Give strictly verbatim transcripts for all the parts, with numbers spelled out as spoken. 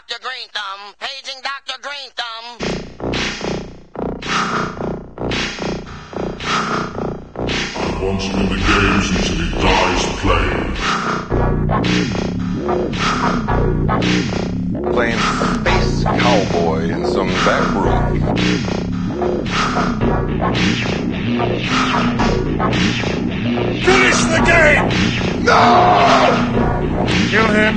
Doctor Green Thumb. Paging Doctor Green Thumb. I want him in the games until he dies playing. Playing space cowboy in some back room. Finish the game! No! Kill him!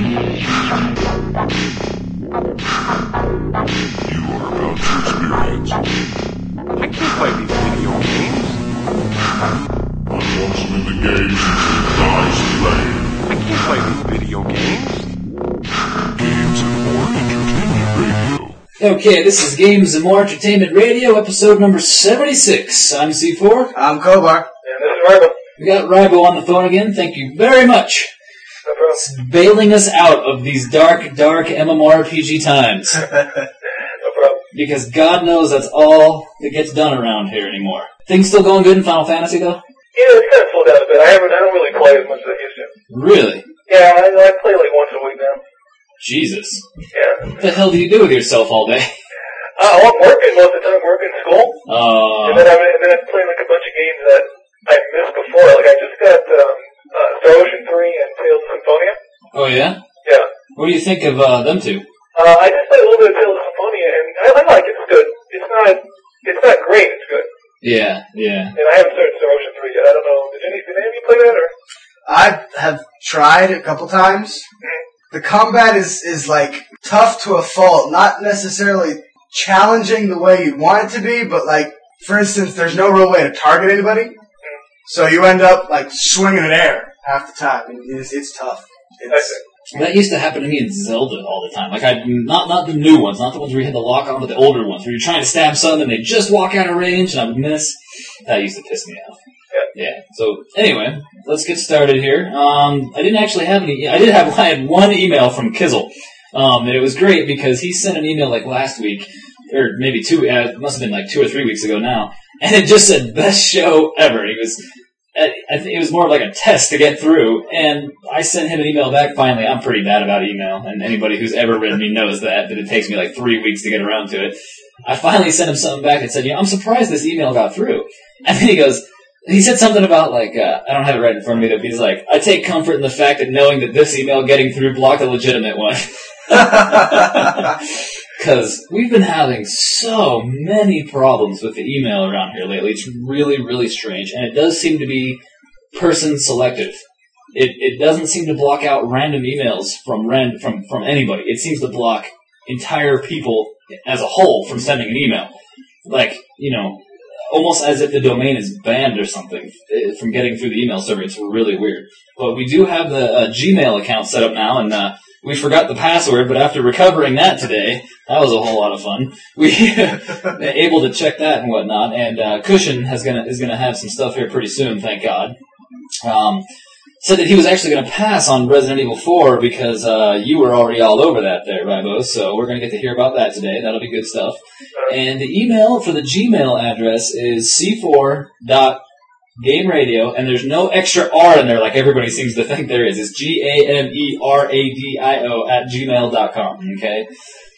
You are about to experience. I can't play these video games. I want him in the games until he dies playing. I can't play these video games. Games and More Entertainment Radio. Okay, this is Games and More Entertainment Radio, episode number seventy-six. I'm C four. I'm Kobar. And this is Ribo. We got Ribo on the phone again. Thank you very much. No problem. It's bailing us out of these dark, dark MMORPG times. No problem. Because God knows that's all that gets done around here anymore. Things still going good in Final Fantasy, though? Yeah, it's kind of slowed down a bit. I haven't, I don't really play as much as I used to. Really? Yeah, I, I play like once a week now. Jesus. Yeah. What the hell do you do with yourself all day? Uh, well, I'm working most of the time, working school. Uh, And then I'm, and then I'm playing like a bunch of games that I missed before. Like I just got, um, uh, Star Ocean three and Tales of Symphonia. oh, yeah? Yeah. What do you think of uh, them two? Uh, I just played a little bit of Tales of Symphonia and I, I like it. It's good. It's not, it's not great. It's good. Yeah, yeah. And I haven't started Star Ocean three yet. I don't know. Did any, did any of you play that or? I have tried a couple times. The combat is, is like tough to a fault. Not necessarily challenging the way you want it to be, but like, for instance, there's no real way to target anybody. So you end up like swinging in air half the time. It's, it's tough. It's, That used to happen to me in Zelda all the time. Like, I not not the new ones, not the ones where you had to lock on, but the older ones, where you're trying to stab something and they just walk out of range and I would miss. That used to piss me off. Yeah. So anyway, let's get started here. Um, I didn't actually have any. I did have. I had one email from Kizzle, um, and it was great because he sent an email like last week, or maybe two. Uh, it must have been like two or three weeks ago now, and it just said best show ever. He was. I think it was more of like a test to get through, and I sent him an email back finally. I'm pretty bad about email, and anybody who's ever written me knows that, that it takes me like three weeks to get around to it. I finally sent him something back and said, you know, I'm surprised this email got through. And then he goes, he said something about like, uh, I don't have it right in front of me, but he's like, I take comfort in the fact that knowing that this email getting through blocked a legitimate one. Because we've been having so many problems with the email around here lately. It's really, really strange. And it does seem to be person selective. It it doesn't seem to block out random emails from ran, from, from anybody. It seems to block entire people as a whole from sending an email. Like, you know, almost as if the domain is banned or something from getting through the email server. It's really weird. But we do have the uh, Gmail account set up now, and uh, we forgot the password, but after recovering that today, that was a whole lot of fun. We were able to check that and whatnot, and uh, Cushion has gonna, is going to have some stuff here pretty soon, thank God. Um, said that he was actually going to pass on Resident Evil four because uh, you were already all over that there, Ribo, so we're going to get to hear about that today. That'll be good stuff. And the email for the Gmail address is c four dot game radio, and there's no extra R in there like everybody seems to think there is. It's G A M E R A D I O at gmail dot com, okay?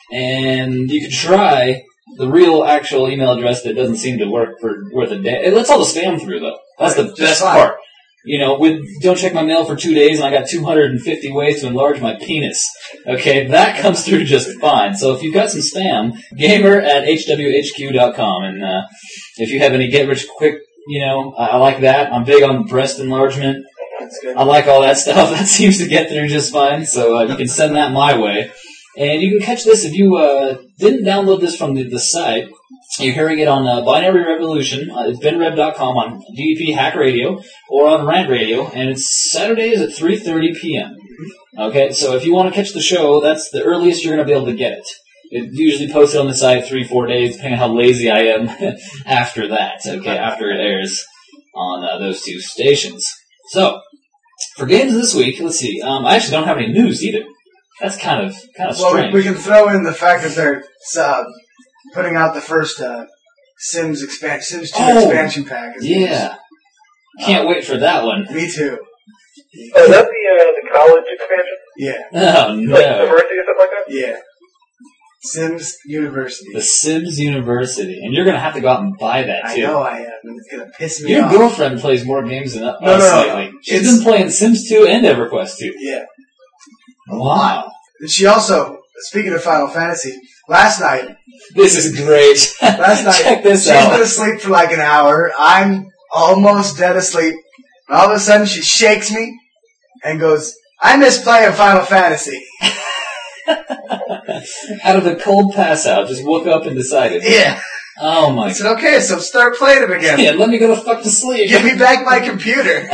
And you could try the real actual email address that doesn't seem to work for worth a day. It lets all the spam through, though. That's the best part. You know, with don't check my mail for two days and I got two hundred fifty ways to enlarge my penis. Okay, that comes through just fine. So if you've got some spam, gamer at h w h q dot com. And uh, if you have any get rich quick, you know, I, I like that. I'm big on breast enlargement. That's good. I like all that stuff. That seems to get through just fine. So uh, you can send that my way. And you can catch this if you uh, didn't download this from the, the site. You're hearing it on uh, Binary Revolution. Uh, it's ben rev dot com on D E P Hack Radio or on Rant Radio, and it's Saturdays at three thirty p.m. Okay, so if you want to catch the show, that's the earliest you're going to be able to get it. It's usually posted on the site three, four days, depending on how lazy I am after that, okay, after it airs on uh, those two stations. So, for games this week, let's see. Um, I actually don't have any news either. That's kind of kind of well, strange. we can throw in the fact that they're uh, putting out the first uh, Sims expan- Sims two oh, expansion pack. Yeah. Can't um, wait for that one. Me too. Oh, is that the, uh, the college expansion? Yeah. Oh, no. Like university or something like that? Yeah. Sims University. The Sims University. And you're going to have to go out and buy that, I too. know I am, and it's going to piss me Your off. girlfriend plays more games than us No, no, no. lately. She's It's- been playing Sims two and EverQuest two. Yeah. Wow. And she also, speaking of Final Fantasy, last night, This is great. last night, Check this she's out. been asleep for like an hour. I'm almost dead asleep. And all of a sudden, she shakes me and goes, I miss playing Final Fantasy. Out of the cold pass out, just woke up and decided. Yeah. Oh my I said, okay, so start playing it again. Yeah, let me go to fuck to sleep. Give me back my computer.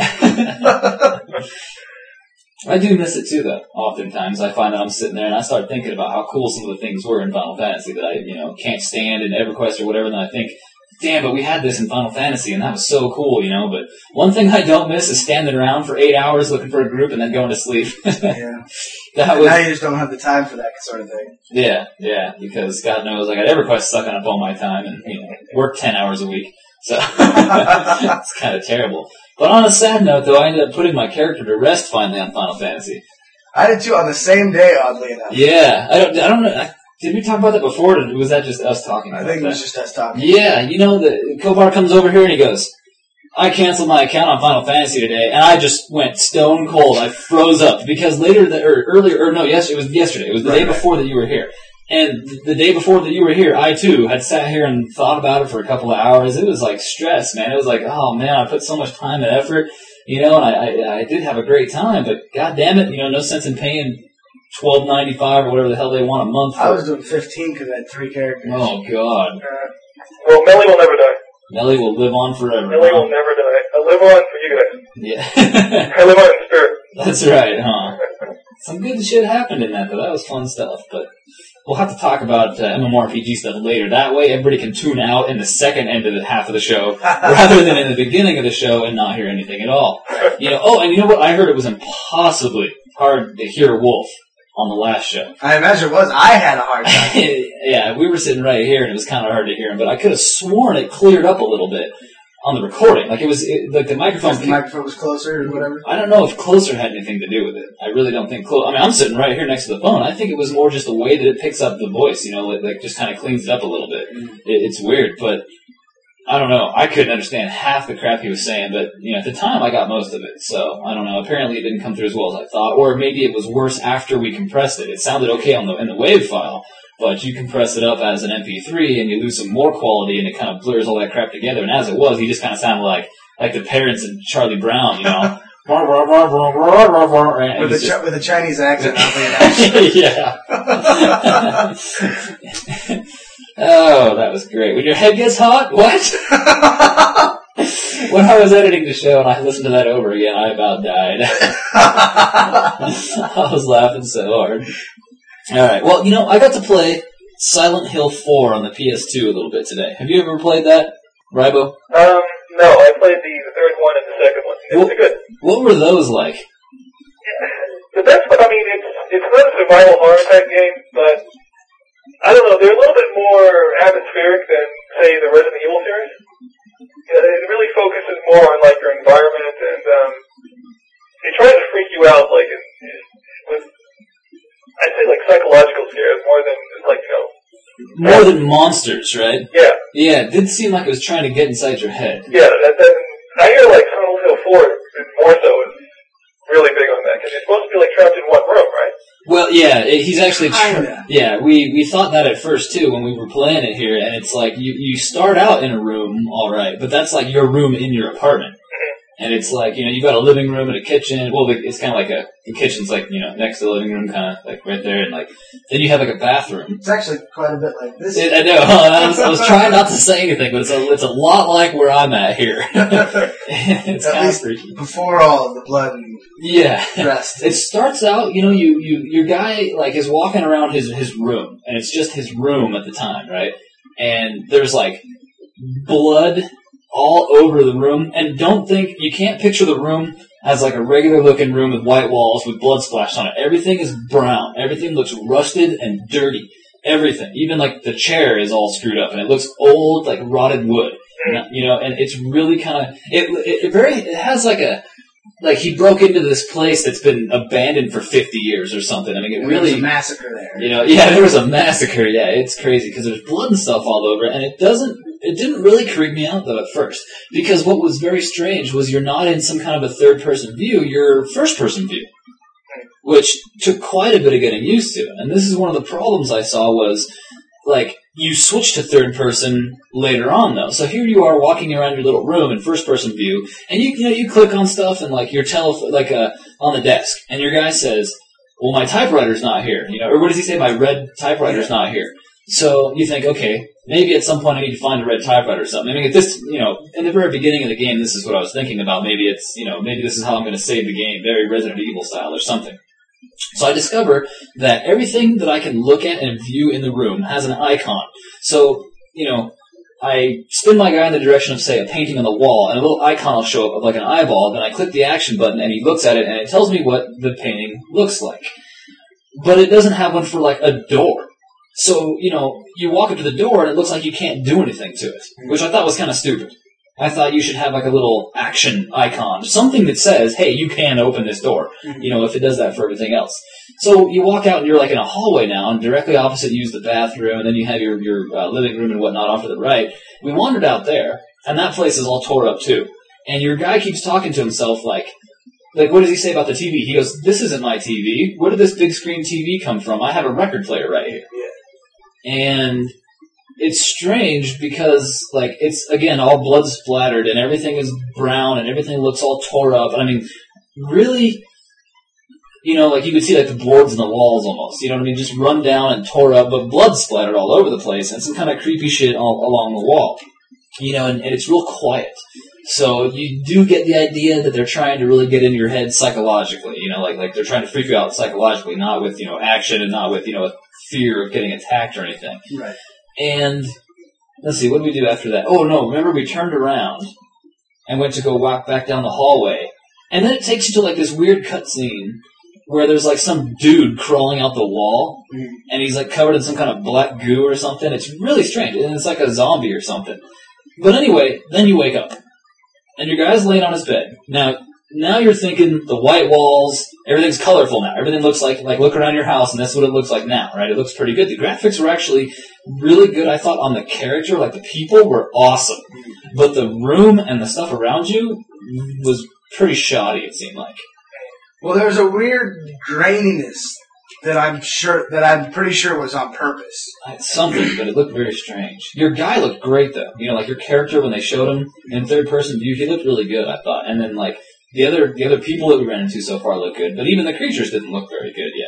I do miss it too, though. Oftentimes, I find that I'm sitting there and I start thinking about how cool some of the things were in Final Fantasy that I, you know, can't stand in EverQuest or whatever. And then I think, damn, but we had this in Final Fantasy, and that was so cool, you know. But one thing I don't miss is standing around for eight hours looking for a group and then going to sleep. Yeah. That Now was, you just don't have the time for that sort of thing. yeah, yeah. Because God knows, I got EverQuest sucking up all my time and you know work ten hours a week, so it's kind of terrible. But on a sad note, though, I ended up putting my character to rest finally on Final Fantasy. I did too on the same day, oddly enough. Yeah, I don't, I don't know. I, did we talk about that before, or was that just us talking I about think it that? was just us talking. Yeah, you know, the Kovar comes over here and he goes, I canceled my account on Final Fantasy today, and I just went stone cold. I froze up because later, the, or earlier, or no, yes, it was yesterday. It was the Right, day right. before that you were here. And the day before that you were here, I too had sat here and thought about it for a couple of hours. It was like stress, man. It was like, oh man, I put so much time and effort, you know, and I, I, I did have a great time, but god damn it, you know, no sense in paying twelve ninety five or whatever the hell they want a month for. I was doing fifteen because I had three characters. Oh god. Uh, well, Melly will never die. Melly will live on forever. Melly huh? will never die. I live on for you guys. Yeah. I live on in spirit. That's right, huh? Some good shit happened in that, though. That was fun stuff. But we'll have to talk about uh, MMORPG stuff later. That way, everybody can tune out in the second end of the half of the show, rather than in the beginning of the show and not hear anything at all. You know. Oh, and you know what? I heard it was impossibly hard to hear Wolf on the last show. I imagine it was. I had a hard time. Yeah, we were sitting right here, and it was kind of hard to hear him. But I could have sworn it cleared up a little bit on the recording. Like it was, it, like the microphone. Because the microphone was closer or whatever. I don't know if closer had anything to do with it. I really don't think close. I mean, I'm sitting right here next to the phone. I think it was more just the way that it picks up the voice. You know, like, like just kind of cleans it up a little bit. It, it's weird, but I don't know. I couldn't understand half the crap he was saying, but you know, at the time I got most of it. So I don't know. Apparently, it didn't come through as well as I thought, or maybe it was worse after we compressed it. It sounded okay on the in the WAV file. But you compress it up as an M P three and you lose some more quality and it kind of blurs all that crap together. And as it was, he just kind of sounded like, like the parents in Charlie Brown, you know. With a, With chi- with a Chinese accent, not the accent. yeah. Oh, that was great. When your head gets hot, what? When I was editing the show and I listened to that over again, I about died. I was laughing so hard. Alright, well, you know, I got to play Silent Hill four on the P S two a little bit today. Have you ever played that, Rybo? Um, no, I played the, the third one and the second one. It's Well- good. What were those like? The best one, I mean, it's it's not a survival horror type game, but I don't know, they're a little bit more atmospheric than, say, the Resident Evil series. Yeah, it really focuses more on, like, your environment, and um, it tries to freak you out, like, it, it, with, I'd say, like, psychological scares more than, like, you know, More than monsters, right? yeah, Yeah, it did seem like it was trying to get inside your head. yeah, that, that, I hear, like, Silent Hill four is more so is really big on that, because you're supposed to be, like, trapped in one room, right? Well, yeah, it, he's actually. Kinda. Yeah, we, we thought that at first too when we were playing it here, and it's like you, you start out in a room, all right, but that's like your room in your apartment, and it's like you know you got a living room and a kitchen. Well, the, it's kind of like a the kitchen's like you know next to the living room, kind of like right there, and like then you have like a bathroom. It's actually quite a bit like this. It, I know. I was, I was trying not to say anything, but it's a it's a lot like where I'm at here. It's At kind of least freaky. before all of the blood and Yeah. rest. It starts out, you know, you, you, your guy, like, is walking around his, his room, and it's just his room at the time, right? And there's, like, blood all over the room, and don't think, you can't picture the room as, like, a regular-looking room with white walls with blood splashed on it. Everything is brown. Everything looks rusted and dirty. Everything. Even, like, the chair is all screwed up, and it looks old, like, rotted wood. You know, and it's really kind of, it, it, it very, it has, like, a, like he broke into this place that's been abandoned for fifty years or something. I mean, it There really was a massacre there. You know, yeah, there was a massacre. Yeah, it's crazy because there's blood and stuff all over, and it doesn't. It didn't really creep me out though at first because what was very strange was you're not in some kind of a third-person view; you're first-person view, which took quite a bit of getting used to. And this is one of the problems I saw was like you switch to third-person later on though. So here you are walking around your little room in first-person view, and you you know you click on stuff and like your telephone like uh, on the desk, and your guy says, well, my typewriter's not here, you know, or what does he say? My red typewriter's not here. So you think, okay, maybe at some point I need to find a red typewriter or something. I mean, at this, you know, in the very beginning of the game, this is what I was thinking about. Maybe it's, you know, maybe this is how I'm going to save the game, very Resident Evil style or something. So I discover that everything that I can look at and view in the room has an icon. So, you know, I spin my guy in the direction of, say, a painting on the wall, and a little icon will show up of like an eyeball, then I click the action button, and he looks at it, and it tells me what the painting looks like. But it doesn't have one for, like, a door. So, you know, you walk up to the door, and it looks like you can't do anything to it, which I thought was kind of stupid. I thought you should have, like, a little action icon, something that says, hey, you can open this door, you know, if it does that for everything else. So you walk out, and you're, like, in a hallway now, and directly opposite you is the bathroom, and then you have your, your uh, living room and whatnot off to the right. We wandered out there, and that place is all tore up, too. And your guy keeps talking to himself, like, Like, what does he say about the T V? He goes, this isn't my T V. Where did this big screen T V come from? I have a record player right here. Yeah. And it's strange because, like, it's, again, all blood splattered and everything is brown and everything looks all tore up. And I mean, really, you know, like, you could see, like, the boards in the walls almost. You know what I mean? Just run down and tore up, but blood splattered all over the place and some kind of creepy shit all along the wall. You know, and, and it's real quiet. So you do get the idea that they're trying to really get into your head psychologically, you know, like like they're trying to freak you out psychologically, not with, you know, action and not with, you know, fear of getting attacked or anything. Right. And let's see, what did we do after that? Oh, no, remember we turned around and went to go walk back down the hallway. And then it takes you to, like, this weird cutscene where there's, like, some dude crawling out the wall, mm-hmm. and he's, like, covered in some kind of black goo or something. It's really strange, and it's like a zombie or something. But anyway, then you wake up. And your guy's laying on his bed. Now, now you're thinking the white walls, everything's colorful now. Everything looks like, like look around your house and that's what it looks like now, right? It looks pretty good. The graphics were actually really good, I thought, on the character. Like, the people were awesome. But the room and the stuff around you was pretty shoddy, it seemed like. Well, there was a weird graininess that I'm sure, that I'm pretty sure was on purpose. Something, but it looked very strange. Your guy looked great, though. You know, like your character, when they showed him in third-person view, he looked really good, I thought. And then, like, the other the other people that we ran into so far looked good, but even the creatures didn't look very good yet.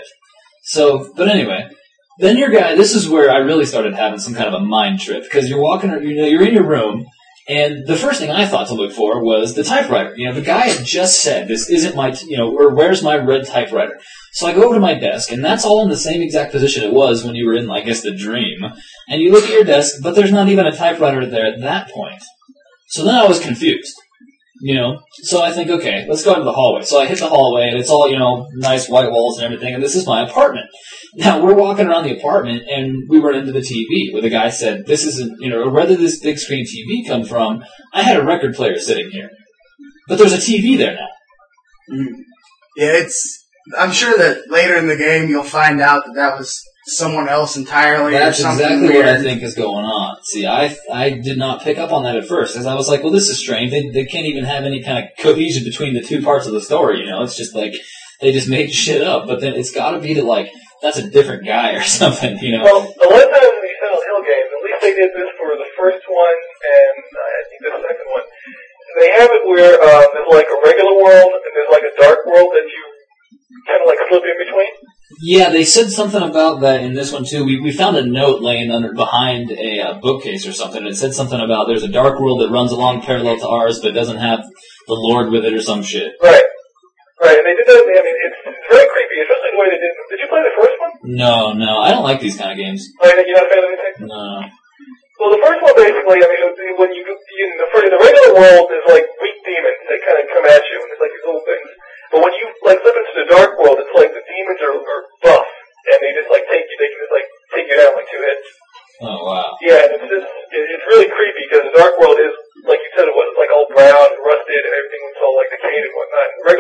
So, but anyway, then your guy, this is where I really started having some kind of a mind trip, because you're walking, you know, you're in your room, and the first thing I thought to look for was the typewriter. You know, the guy had just said, this isn't my, t- you know, or where's my red typewriter? So I go over to my desk, and that's all in the same exact position it was when you were in, I guess, the dream. And you look at your desk, but there's not even a typewriter there at that point. So then I was confused. You know, so I think, okay, let's go into the hallway. So I hit the hallway, and it's all, you know, nice white walls and everything, and this is my apartment. Now, we're walking around the apartment, and we run into the T V, where the guy said, this isn't, you know, where did this big screen T V come from? I had a record player sitting here. But there's a T V there now. Mm. Yeah, it's, I'm sure that later in the game you'll find out that that was someone else entirely. That's or something exactly weird. what I think is going on. See, I I did not pick up on that at first, because I was like, well, this is strange. They they can't even have any kind of cohesion between the two parts of the story, you know? It's just like, they just made shit up. But then it's got to be that, like, that's a different guy or something, you know? Well, the one time in these Silent Hill games, at least they did this for the first one and uh, I think the second one, they have it where um, there's like a regular world and there's like a dark world that you kind of like slip in between. Yeah, they said something about that in this one too. We we found a note laying under behind a uh, bookcase or something. It said something about there's a dark world that runs along parallel to ours, but doesn't have the Lord with it or some shit. Right, right. And they did that. I mean, it's, it's very creepy, especially the way they did. Did you play the first one? No, no, I don't like these kind of games. Oh, you're not a fan of anything? No. Well, the first one basically, I mean, when you in the in the regular world, there's like weak demons that kind of come at you, and it's like these little things. But when you like slip into the dark world, it's like the demons are, are buff, and they just like take you. They can just like take you down like two hits. Oh wow. Yeah, and it's just it, it's really creepy because the dark world is like you said it was. It's like all brown and rusted, and everything was all like decayed and whatnot. And the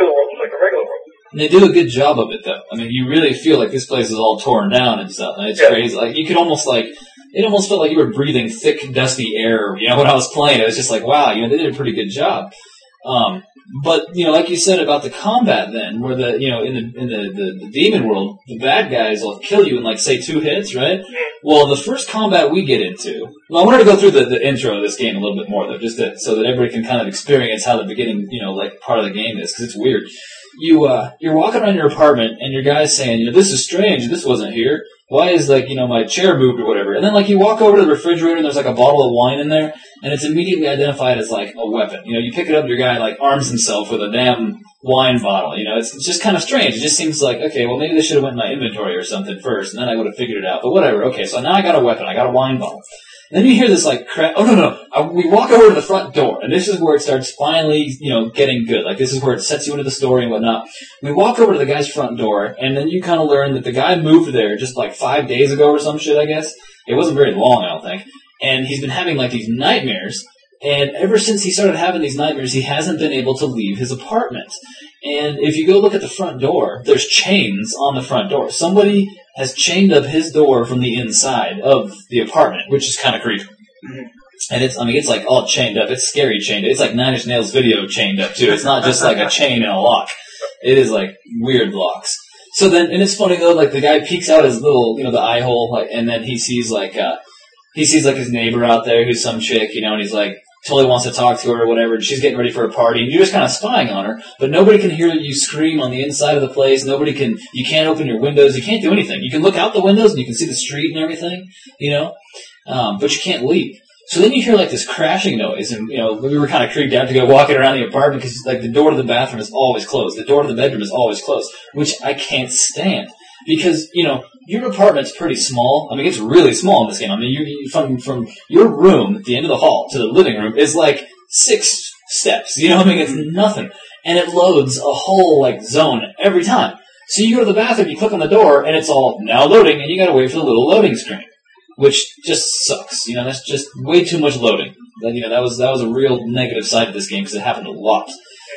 And they do a good job of it, though. I mean, you really feel like this place is all torn down and stuff, and it's Yeah. crazy. Like, you could almost, like, it almost felt like you were breathing thick, dusty air, you know, when I was playing. It was just like, wow, you know, they did a pretty good job. Um, but, you know, like you said about the combat then, where the, you know, in the, in the, the, the demon world, the bad guys will kill you in, like, say, two hits, right? Well, the first combat we get into, well, I wanted to go through the, the intro of this game a little bit more, though, just to, so that everybody can kind of experience how the beginning, you know, like, part of the game is, because it's weird. You, uh, you're walking around your apartment, and your guy's saying, you know, this is strange, this wasn't here. Why is, like, you know, my chair moved or whatever? And then, like, you walk over to the refrigerator and there's, like, a bottle of wine in there, and it's immediately identified as, like, a weapon. You know, you pick it up and your guy, like, arms himself with a damn wine bottle. You know, it's, it's just kind of strange. It just seems like, okay, well, maybe this should have went in my inventory or something first, and then I would have figured it out. But whatever, okay, so now I got a weapon. I got a wine bottle. Then you hear this, like, crap. Oh, no, no. I, we walk over to the front door, and this is where it starts finally, you know, getting good. Like, this is where it sets you into the story and whatnot. We walk over to the guy's front door, and then you kind of learn that the guy moved there just, like, five days ago or some shit, I guess. It wasn't very long, I don't think. And he's been having, like, these nightmares, and ever since he started having these nightmares, he hasn't been able to leave his apartment. And if you go look at the front door, there's chains on the front door. Somebody has chained up his door from the inside of the apartment, which is kind of creepy. Mm-hmm. And it's, I mean, it's like all chained up. It's scary chained up. It's like Nine Inch Nails video chained up too. It's not just like a chain and a lock. It is like weird locks. So then, and it's funny though, like the guy peeks out his little, you know, the eye hole, like, and then he sees like, uh, he sees like his neighbor out there who's some chick, you know, and he's like, totally wants to talk to her or whatever, and she's getting ready for a party, and you're just kind of spying on her, but nobody can hear you scream on the inside of the place, nobody can, you can't open your windows, you can't do anything. You can look out the windows and you can see the street and everything, you know, um, but you can't leave. So then you hear like this crashing noise, and, you know, we were kind of creeped out to go walking around the apartment because, like, the door to the bathroom is always closed, the door to the bedroom is always closed, which I can't stand. Because, you know, your apartment's pretty small. I mean, it's really small in this game. I mean, you, you, from from your room at the end of the hall to the living room is like six steps. You know what I mean? It's nothing. And it loads a whole, like, zone every time. So you go to the bathroom, you click on the door, and it's all now loading, and you gotta wait for the little loading screen. Which just sucks. You know, that's just way too much loading. You know, that was, that was a real negative side of this game because it happened a lot.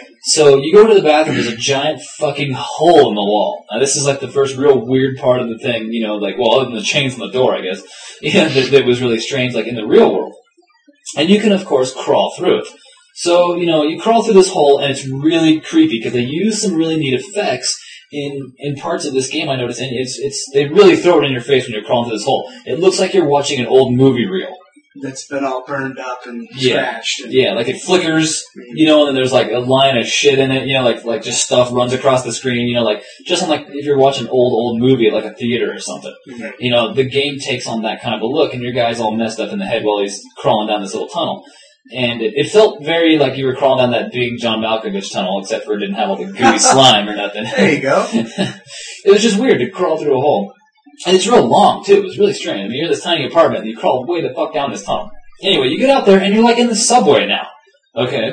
So you go to the bathroom, there's a giant fucking hole in the wall. Now this is like the first real weird part of the thing, you know, like, well, other than the chains on the door, I guess, yeah, that, that was really strange, like in the real world. And you can, of course, crawl through it. So, you know, you crawl through this hole, and it's really creepy, because they use some really neat effects in, in parts of this game, I noticed, and it's, it's, they really throw it in your face when you're crawling through this hole. It looks like you're watching an old movie reel. That's been all burned up and yeah. scratched. And yeah, like it flickers, you know, and then there's like a line of shit in it, you know, like like just stuff runs across the screen, you know, like just on like if you're watching an old, old movie at like a theater or something. Mm-hmm. You know, the game takes on that kind of a look, and your guy's all messed up in the head while he's crawling down this little tunnel. And it, it felt very like you were crawling down that big John Malkovich tunnel, except for it didn't have all the gooey slime or nothing. There you go. It was just weird to crawl through a hole. And it's real long, too. It was really strange. I mean, you're in this tiny apartment, and you crawl way the fuck down this tunnel. Anyway, you get out there, and you're like in the subway now. Okay?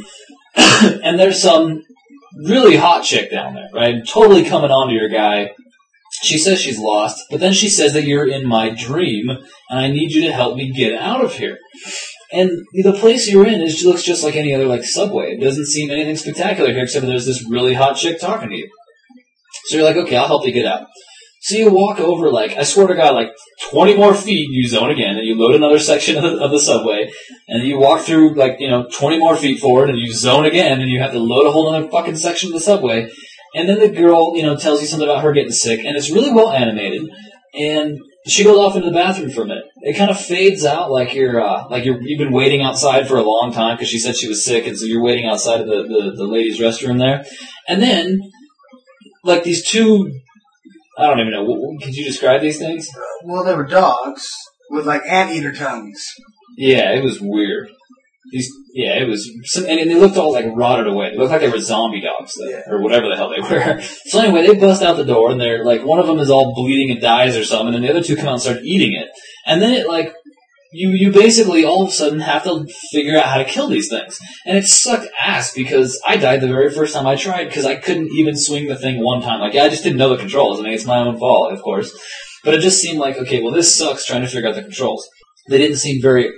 And there's some really hot chick down there, right? Totally coming on to your guy. She says she's lost, but then she says that you're in my dream, and I need you to help me get out of here. And the place you're in is looks just like any other, like, subway. It doesn't seem anything spectacular here, except for there's this really hot chick talking to you. So you're like, okay, I'll help you get out. So you walk over, like, I swear to God, like, twenty more feet, you zone again, and you load another section of the, of the subway, and then you walk through, like, you know, twenty more feet forward, and you zone again, and you have to load a whole other fucking section of the subway, and then the girl, you know, tells you something about her getting sick, and it's really well animated, and she goes off into the bathroom for a minute. It kind of fades out like you're, uh, like you're, you've been waiting outside for a long time, because she said she was sick, and so you're waiting outside of the, the, the ladies' restroom there, and then, like, these two... I don't even know. Could you describe these things? Well, they were dogs with, like, anteater tongues. Yeah, it was weird. These, yeah, it was, some, and they looked all, like, rotted away. They looked like they were zombie dogs, though, or whatever the hell they were. So anyway, they bust out the door, and they're, like, one of them is all bleeding and dies or something, and then the other two come out and start eating it. And then it, like, you, you basically all of a sudden have to figure out how to kill these things. And it sucked ass because I died the very first time I tried because I couldn't even swing the thing one time. Like, yeah, I just didn't know the controls. I mean, it's my own fault, of course. But it just seemed like, okay, well, this sucks trying to figure out the controls. They didn't seem very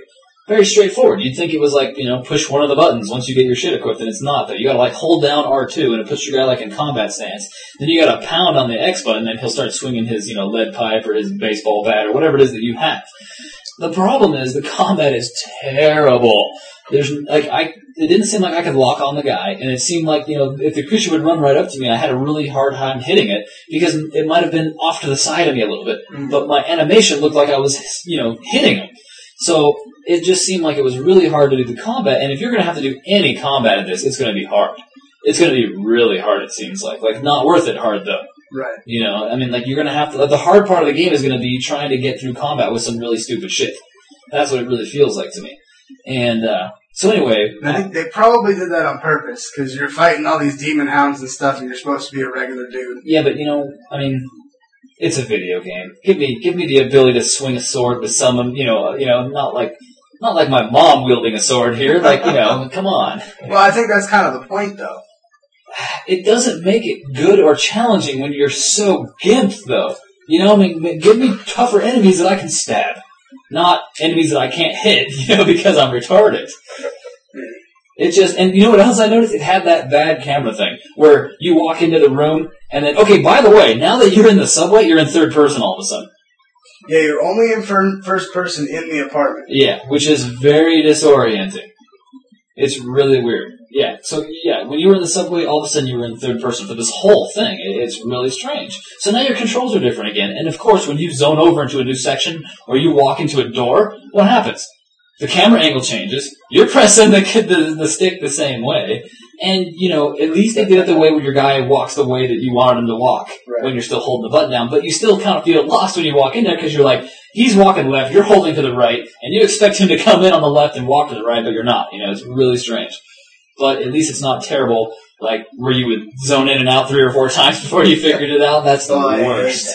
very straightforward. You'd think it was like, you know, push one of the buttons once you get your shit equipped, and it's not, though. You gotta, like, hold down R two, and it puts your guy, like, in combat stance. Then you gotta pound on the X button, and then he'll start swinging his, you know, lead pipe or his baseball bat or whatever it is that you have. The problem is the combat is terrible. There's, like, I, it didn't seem like I could lock on the guy, and it seemed like, you know, if the creature would run right up to me, I had a really hard time hitting it, because it might have been off to the side of me a little bit, but my animation looked like I was, you know, hitting him. So, it just seemed like it was really hard to do the combat, and if you're gonna have to do any combat in this, it's gonna be hard. It's gonna be really hard, it seems like. Like, not worth it hard, though. Right. You know, I mean, like, you're gonna have to, like, the hard part of the game is gonna be trying to get through combat with some really stupid shit. That's what it really feels like to me. And, uh, so anyway. I think they probably did that on purpose, because you're fighting all these demon hounds and stuff, and you're supposed to be a regular dude. Yeah, but, you know, I mean, it's a video game. Give me, give me the ability to swing a sword with someone, you know, you know, not like, not like my mom wielding a sword here, like, you know, come on. Well, I think that's kind of the point, though. It doesn't make it good or challenging when you're so gimped, though. You know, I mean, give me tougher enemies that I can stab. Not enemies that I can't hit, you know, because I'm retarded. It just, and you know what else I noticed? It had that bad camera thing, where you walk into the room, and then, okay, by the way, now that you're in the subway, you're in third person all of a sudden. Yeah, you're only in fir- first person in the apartment. Yeah, which is very disorienting. It's really weird. Yeah, so yeah, when you were in the subway, all of a sudden you were in third person for this whole thing. It's really strange. So now your controls are different again, and of course, when you zone over into a new section, or you walk into a door, what happens? The camera angle changes, you're pressing the, the, the stick the same way, and, you know, at least they did it the way where your guy walks the way that you wanted him to walk, right, when you're still holding the button down, but you still kind of feel lost when you walk in there, because you're like, he's walking left, you're holding to the right, and you expect him to come in on the left and walk to the right, but you're not, you know, it's really strange. But at least it's not terrible, like, where you would zone in and out three or four times before you figured it out. That's the Oh, worst.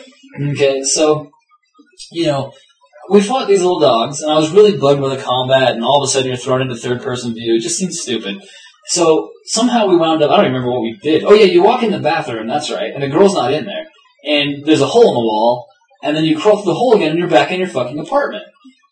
Okay, so, you know, we fought these little dogs, and I was really bugged by the combat, and all of a sudden you're thrown into third-person view. It just seems stupid. So, somehow we wound up, I don't remember what we did. Oh yeah, you walk in the bathroom, that's right, and the girl's not in there. And there's a hole in the wall, and then you crawl through the hole again, and you're back in your fucking apartment.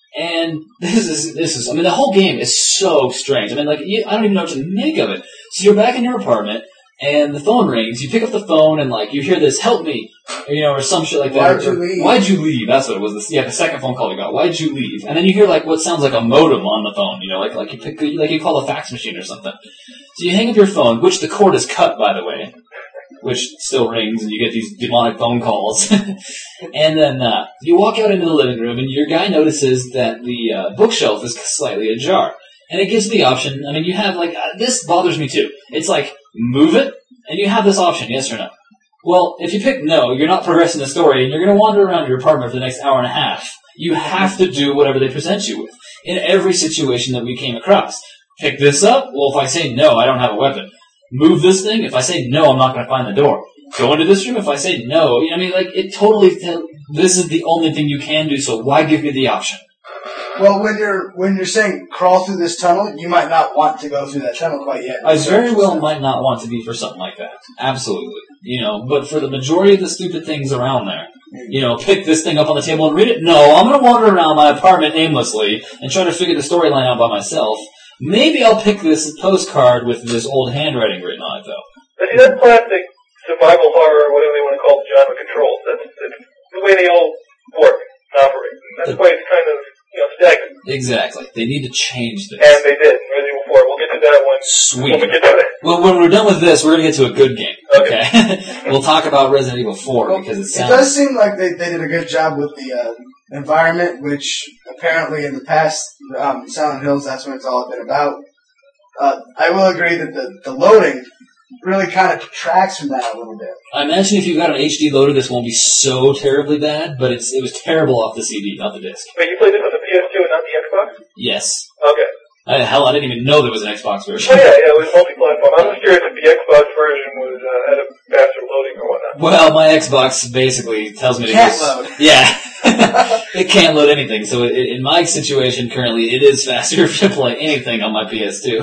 And this is, this is, I mean, the whole game is so strange. I mean, like, you, I don't even know what to make of it. So you're back in your apartment, and the phone rings, you pick up the phone, and, like, you hear this, help me, or, you know, or some shit like that. Why'd you leave? Why'd you leave? That's what it was. Yeah, the second phone call you got. Why'd you leave? And then you hear, like, what sounds like a modem on the phone, you know, like, like you pick, like you call a fax machine or something. So you hang up your phone, which the cord is cut, by the way, which still rings, and you get these demonic phone calls. And then uh, you walk out into the living room, and your guy notices that the uh, bookshelf is slightly ajar. And it gives the option, I mean, you have, like, uh, this bothers me too. It's like, move it, and you have this option, yes or no. Well, if you pick no, you're not progressing the story, and you're going to wander around your apartment for the next hour and a half. You have to do whatever they present you with. In every situation that we came across. Pick this up, well, if I say no, I don't have a weapon. Move this thing, if I say no, I'm not going to find the door. Go into this room, if I say no, you know, I mean, like, it totally, this is the only thing you can do, so why give me the option? Well, when you're when you're saying crawl through this tunnel, you might not want to go through that tunnel quite yet. I very well might not want to be for something like that. Absolutely. You know, but for the majority of the stupid things around there, you know, pick this thing up on the table and read it. No, I'm going to wander around my apartment aimlessly and try to figure the storyline out by myself. Maybe I'll pick this postcard with this old handwriting written on it, though. But see, that's classic survival horror, or whatever they want to call the genre controls. That's, that's the way they all work and operate. That's why it's kind of, you know, stagnant. Exactly. They need to change this. And they did. Resident Evil four. We'll get to that one. Sweet. When we get to that. Well, when we're done with this, we're going to get to a good game. Okay. Okay? We'll talk about Resident Evil four Well, because it it sounds... does seem like they, they did a good job with the uh, environment, which apparently in the past, um, Silent Hills, that's what it's all been about. Uh, I will agree that the, the loading really kind of detracts from that a little bit. I imagine if you've got an H D loader, this won't be so terribly bad, but it's it was terrible off the C D, not the disc. Wait, you played this on the P S two and not the Xbox? Yes. Okay. I, hell, I didn't even know there was an Xbox version. Oh yeah, yeah, it was multi-platform. I was curious if the Xbox version was uh, had a faster loading or whatnot. Well, my Xbox basically tells me to Can't go... load. Yeah. It can't load anything, so it, in my situation currently, it is faster to play anything on my P S two.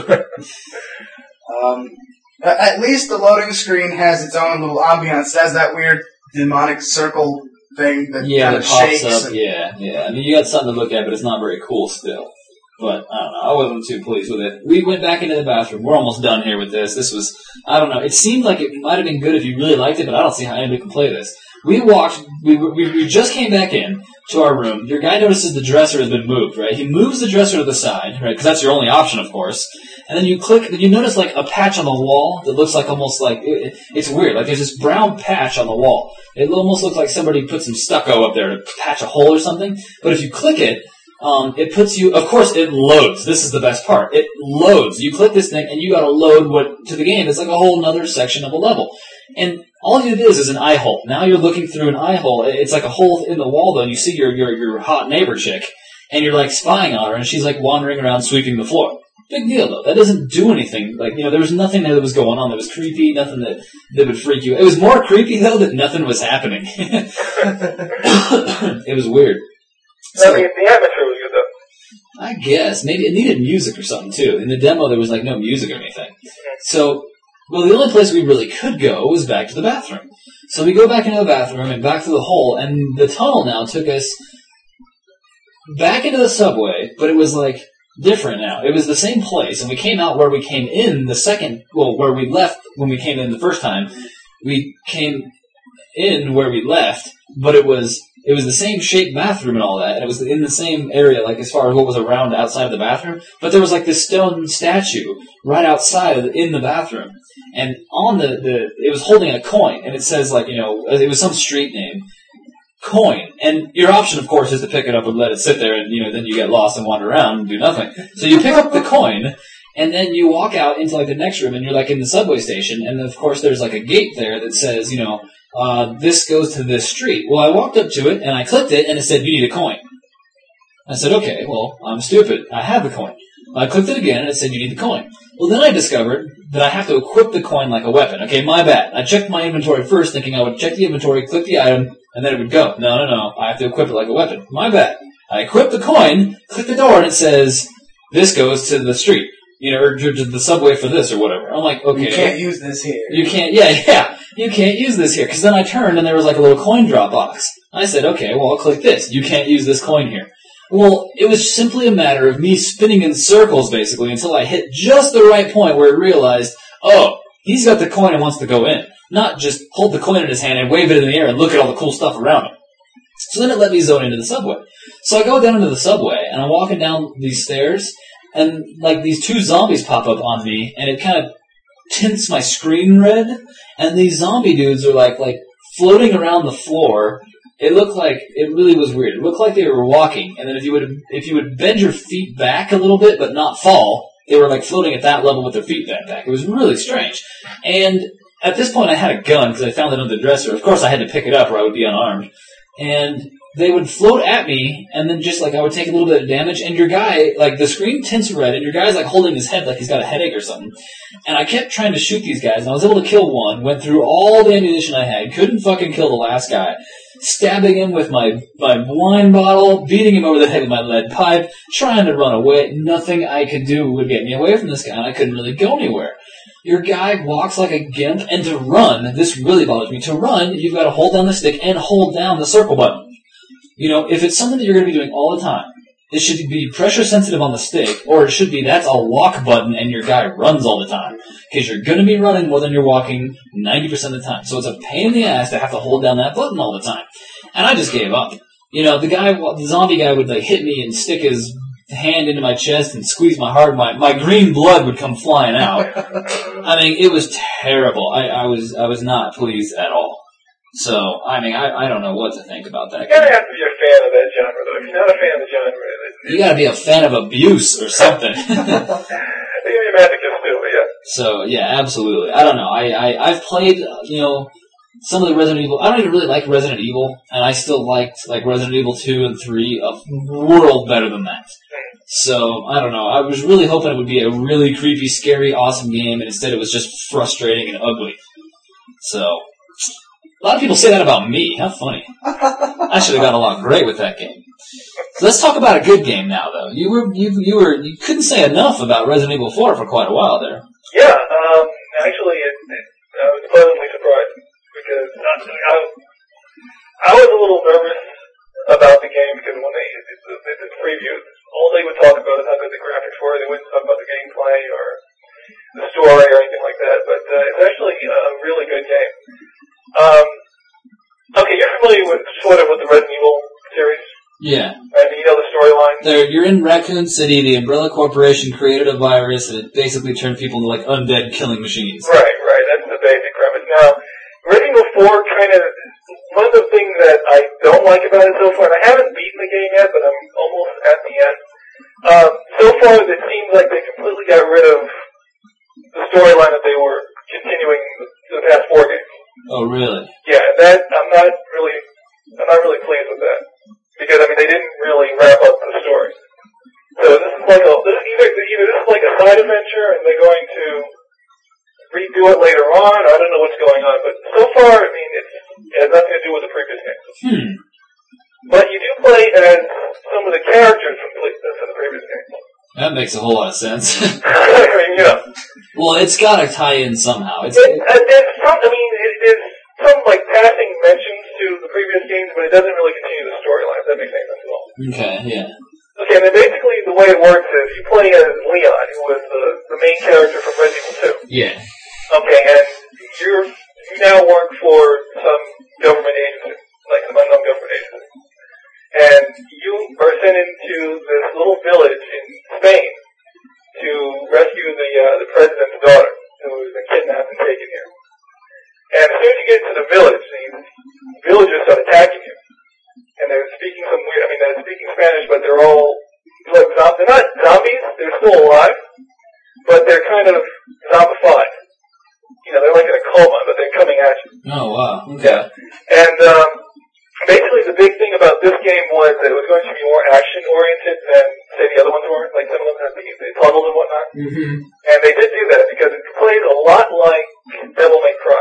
Um, at least the loading screen has its own little ambiance. It has that weird demonic circle thing that Yeah, kind that of pops shakes. up. And, Yeah, yeah. I mean, you got something to look at, but it's not very cool still. But I don't know. I wasn't too pleased with it. We went back into the bathroom. We're almost done here with this. This was, I don't know. It seemed like it might have been good if you really liked it, but I don't see how anybody can play this. We walked, we, we, we just came back in to our room. Your guy notices the dresser has been moved, right? He moves the dresser to the side, right? Because that's your only option, of course. And then you click, you notice like a patch on the wall that looks like almost like, it, it's weird. Like there's this brown patch on the wall. It almost looks like somebody put some stucco up there to patch a hole or something. But if you click it, Um, it puts you, of course, it loads. This is the best part. It loads. You click this thing, and you gotta load what, to the game. It's like a whole other section of a level. And all it is is an eye hole. Now you're looking through an eye hole. It's like a hole in the wall, though, and you see your, your, your hot neighbor chick, and you're like spying on her, and she's like wandering around sweeping the floor. Big deal, though. That doesn't do anything. Like, you know, there was nothing there that was going on that was creepy, nothing that, that would freak you. It was more creepy, though, that nothing was happening. It was weird. So, I mean, the atmosphere was good, though. I guess. Maybe it needed music or something, too. In the demo, there was, like, no music or anything. So, well, the only place we really could go was back to the bathroom. So we go back into the bathroom and back through the hole, and the tunnel now took us back into the subway, but it was, like, different now. It was the same place, and we came out where we came in the second, well, where we left when we came in the first time. We came in where we left, but it was... It was the same shaped bathroom and all that, and it was in the same area, like as far as what was around outside of the bathroom. But there was like this stone statue right outside of the, in the bathroom, and on the, the it was holding a coin, and it says like you know it was some street name, coin. And your option, of course, is to pick it up and let it sit there, and you know then you get lost and wander around and do nothing. So you pick up the coin. And then you walk out into like the next room, and you're like in the subway station, and of course there's like a gate there that says, you know, uh, this goes to this street. Well, I walked up to it, and I clicked it, and it said, you need a coin. I said, okay, well, I'm stupid. I have the coin. I clicked it again, and it said, you need the coin. Well, then I discovered that I have to equip the coin like a weapon. Okay, my bad. I checked my inventory first, thinking I would check the inventory, click the item, and then it would go. No, no, no. I have to equip it like a weapon. My bad. I equip the coin, click the door, and it says, this goes to the street. You know, or to the subway for this or whatever. I'm like, okay. You can't use this here. You can't, yeah, yeah. You can't use this here. Because then I turned and there was like a little coin drop box. I said, okay, well, I'll click this. You can't use this coin here. Well, it was simply a matter of me spinning in circles, basically, until I hit just the right point where I realized, oh, he's got the coin and wants to go in. Not just hold the coin in his hand and wave it in the air and look at all the cool stuff around him. So then it let me zone into the subway. So I go down into the subway and I'm walking down these stairs. And, like, these two zombies pop up on me, and it kind of tints my screen red. And these zombie dudes are, like, like floating around the floor. It looked like, it really was weird. It looked like they were walking, and then if you would if you would bend your feet back a little bit, but not fall, they were, like, floating at that level with their feet bent back. It was really strange. And at this point, I had a gun, because I found it under the dresser. Of course, I had to pick it up, or I would be unarmed. And they would float at me, and then just, like, I would take a little bit of damage, and your guy, like, the screen tints red, and your guy's, like, holding his head like he's got a headache or something. And I kept trying to shoot these guys, and I was able to kill one, went through all the ammunition I had, couldn't fucking kill the last guy, stabbing him with my, my wine bottle, beating him over the head with my lead pipe, trying to run away. Nothing I could do would get me away from this guy, and I couldn't really go anywhere. Your guy walks like a gimp, and to run, this really bothers me, to run, you've got to hold down the stick and hold down the circle button. You know, if it's something that you're going to be doing all the time, it should be pressure sensitive on the stick, or it should be that's a walk button and your guy runs all the time. Because you're going to be running more than you're walking ninety percent of the time. So it's a pain in the ass to have to hold down that button all the time. And I just gave up. You know, the guy, the zombie guy would like hit me and stick his hand into my chest and squeeze my heart. My, my green blood would come flying out. I mean, it was terrible. I, I was, I was not pleased at all. So, I mean, I, I don't know what to think about that. You gotta have to be a fan of that genre, though. If you're not a fan of the genre, it's, you gotta be a fan of abuse or something. you gotta be a masochist too, but yeah. So, yeah, absolutely. I don't know. I, I, I've played, you know, some of the Resident Evil. I don't even really like Resident Evil, and I still liked, like, Resident Evil two and three a world better than that. So, I don't know. I was really hoping it would be a really creepy, scary, awesome game, and instead it was just frustrating and ugly. So... a lot of people say that about me. How funny. I should have got along great with that game. So let's talk about a good game now, though. You were you you were you couldn't say enough about Resident Evil four for quite a while there. Yeah, um, actually, it, it, I was pleasantly surprised because I, I was a little nervous about the game because when they did the previews all they would talk about is how good the graphics were. They wouldn't talk about the gameplay or the story or anything like that. But uh, it's actually a really good game. Um, okay, you're familiar with sort of with the Resident Evil series? Yeah. And you know the storyline? There, you're in Raccoon City, the Umbrella Corporation created a virus, and it basically turned people into, like, undead killing machines. Right, right, that's the basic premise. Now, Resident Evil four kind of, one of the things that I don't like about it so far, and I haven't beaten the game yet, but I'm almost at the end, um, so far it seems like they completely got rid of the storyline that they were continuing the past four games. Oh, really? Yeah, that, I'm not really, I'm not really pleased with that. Because, I mean, they didn't really wrap up the story. So this is like a, this is either, either this is like a side adventure and they're going to redo it later on, or I don't know what's going on. But so far, I mean, it's, it has nothing to do with the previous games. Hmm. But you do play as some of the characters from, from the previous games. That makes a whole lot of sense. I mean, you know. Well, it's gotta tie in somehow. It's, It, uh, there's some, I mean, it, there's some, like, passing mentions to the previous games, but it doesn't really continue the storyline, if that makes any sense at all. okay, yeah. Okay, and then basically the way it works is you play as Leon, who was the, the main character from Resident Evil two. Yeah. Okay, and you're, you now work for some government agency, like some unknown government agency. And you are sent into this little village in Spain to rescue the uh, the president's daughter, who has been kidnapped and taken here. And as soon as you get to the village, the villagers start attacking you. And they're speaking some weird, I mean, they're speaking Spanish, but they're all, like, they're not zombies, they're still alive, but they're kind of zombified. You know, they're like in a coma, but they're coming at you. Oh, wow. Okay. And, um, basically the big thing about this game was that it was going to be more action-oriented than, say, the other ones were. Like, some of them had the, the puzzles and whatnot. Mm-hmm. And they did do that because it played a lot like Devil May Cry.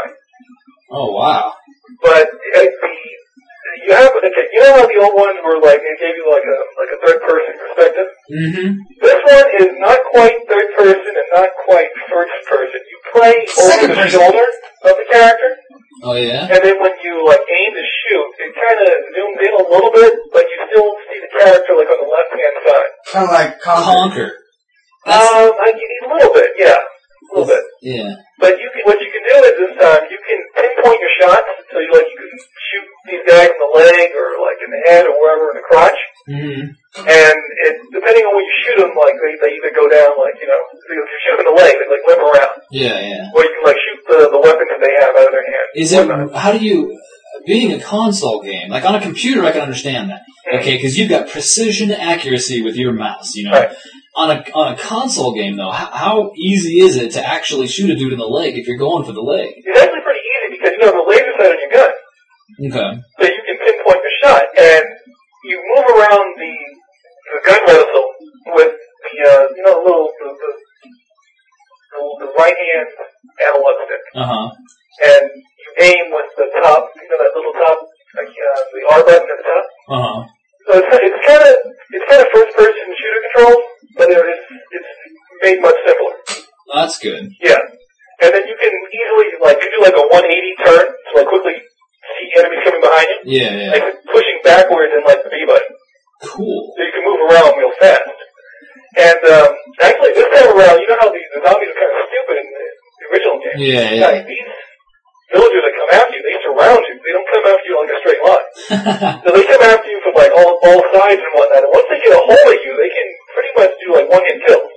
Oh, wow. But uh, the you have okay, you know how the old ones were like it gave you like a like a third person perspective. Mm-hmm. This one is not quite third person and not quite first person. You play over the shoulder of the character, Oh, yeah? and then when you like aim to shoot, it kind of zooms in a little bit, but you still see the character like on the left hand side. Kind of like Conquer. Conquer. That's, Um, I, a little bit, yeah, a little bit. yeah. But you can, what you can do is this time you can pinpoint your shots, so you like you can shoot these guys in the leg or like in the head or wherever in the crotch, Mm-hmm. and it, depending on when you shoot them, like they, they either go down like you know if you shoot them in the leg, they like limp around, Yeah, yeah. or you can like shoot the the weapons that they have out of their hand. Is it, how do you, being a console game, like on a computer I can understand that, okay, because you've got precision accuracy with your mouse, you know. Right. On a on a console game, though, how, how easy is it to actually shoot a dude in the leg if you're going for the leg? It's actually pretty easy because you have a laser sight on your gun, Okay. so you can pinpoint your shot, and you move around the the gun register with the uh, you know the little the the, the, the right hand analog stick, Uh huh. and you aim with the top, you know that little top, like uh, the R button at the top. Uh huh. So it's it's kind of it's kind of first person shooter controls, but it, it's it's made much simpler. That's good. Yeah, and then you can easily like you do like a one eighty turn, so like quickly see enemies coming behind you, Yeah, yeah. like pushing backwards in like the B button, Cool. so you can move around real fast. And um, actually, this time around, you know how the, the zombies are kind of stupid in the, the original game. Yeah, yeah. Like, these villagers that come after you, they surround you. They don't come after you like a straight line. So they come after you from like all all sides and whatnot. And once they get a hold of you, they can pretty much do like one hit kills.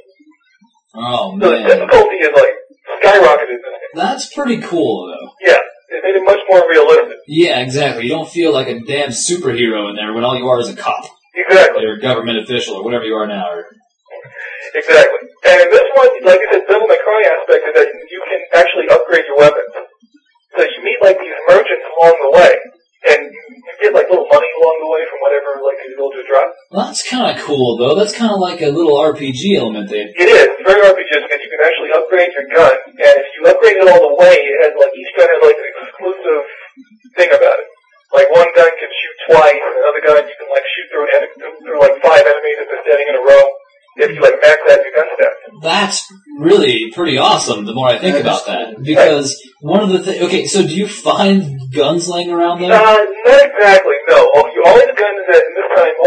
Oh, So the man. difficulty is like skyrocketed in this game. That's pretty cool, though. Yeah, it made it much more realistic. Yeah, exactly. You don't feel like a damn superhero in there when all you are is a cop. Exactly. Or a government official, or whatever you are now. Or, Exactly. And this one, like I said, Devil May Cry aspect is that you can actually upgrade your weapons. So you meet like these merchants along the way, and you get like little money along the way from whatever like these villagers drop. well, that's kind of cool, though. That's kind of like a little R P G element there. It is. It's very R P G because you can actually upgrade your gun, and if you upgrade it all the way, it has like each gun has like an exclusive thing about it. Like one gun can shoot twice, and another gun you can like shoot through an en- through like five enemies if they're standing in a row. If you like max out your gun stats. That's really pretty awesome, the more I think about that. Because one of the things... Okay, so do you find guns laying around there? Uh, not exactly, no. All, you, all the guns that, in this time, all the guns you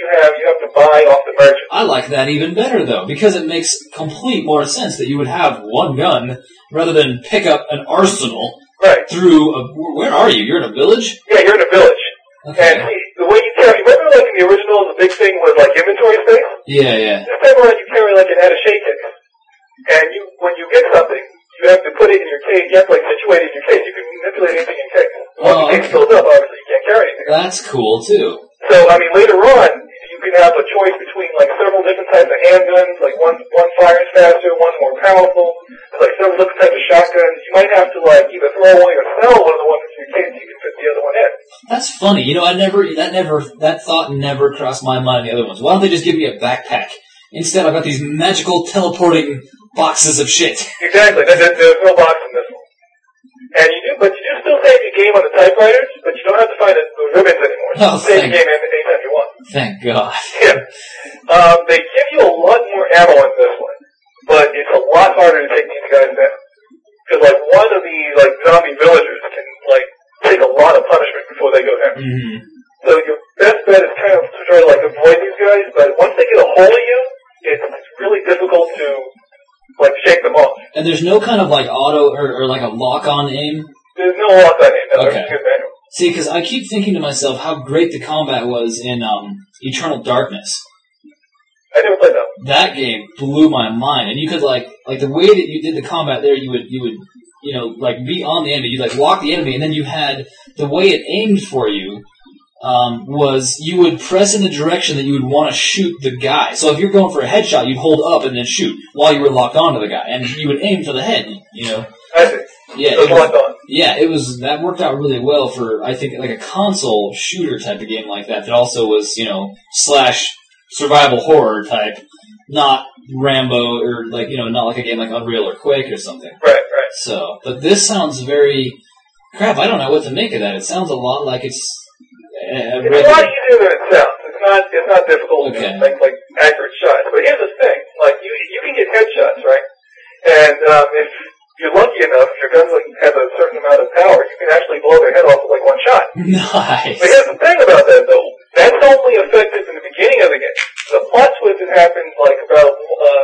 have you have to buy off the merchant. I like that even better, though, because it makes complete more sense that you would have one gun rather than pick up an arsenal Right. through a... Where are you? You're in a village? Yeah, you're in a village. Okay. And see, the way you carry, remember like in the original, the big thing was like inventory space? Yeah, yeah. This time around you carry like an attaché case. And you, when you get something, you have to put it in your case, you have to like situate it in your case. You can manipulate anything in your case. Once Oh, the case okay. fills up, obviously you can't carry anything. That's cool, too. So, I mean, later on, you can have a choice between like several different types of handguns, like one, one fires faster, one's more powerful, like several different types of shotguns. You might have to like either throw away or sell one of the ones in your case so you can fit the other one in. That's funny. You know, I never, that never, that thought never crossed my mind the other ones. Why don't they just give me a backpack? Instead, I've got these magical teleporting boxes of shit. Exactly. There, there, there's no box in this one. And you do, but you do still save your game on the typewriters, but you don't have to find the, the ribbons anymore. You Oh, can save thank- your game any- anytime you want. Thank God. Yeah. Um, they give you a lot more ammo in this one, but it's a lot harder to take these guys down. Because like one of the like zombie villagers can like take a lot of punishment before they go down. Mm-hmm. So your best bet is kind of to try to like avoid these guys, but once they get a hold of you, it's, it's really difficult to like shake them off. And there's no kind of like auto or, or like a lock-on aim. There's no lock on it. No, Okay. there's a good manual. See, because I keep thinking to myself how great the combat was in um, Eternal Darkness. I never played that one. That game blew my mind, and you could like like the way that you did the combat there, you would you would you know like be on the enemy, you like walk the enemy, and then you had the way it aimed for you. Um, was you would press in the direction that you would want to shoot the guy. So if you're going for a headshot, you'd hold up and then shoot while you were locked onto the guy, and you would aim for the head. You know, I see. yeah, So it it's was, locked on. yeah, it was that worked out really well for I think like a console shooter type of game like that. That also was you know slash survival horror type, not Rambo or like you know not like a game like Unreal or Quake or something. Right, right. So, but this sounds very crap. I don't know what to make of that. It sounds a lot like it's. Uh, It's a lot easier than it sounds. It's not. It's not difficult Okay. to make like accurate shots. But here's the thing: like you, you can get headshots, right? And um, if you're lucky enough, your guns like have a certain amount of power, you can actually blow their head off with like one shot. Nice. But here's the thing about that, though: that's only effective in the beginning of the game. The plot twist has happened like about um,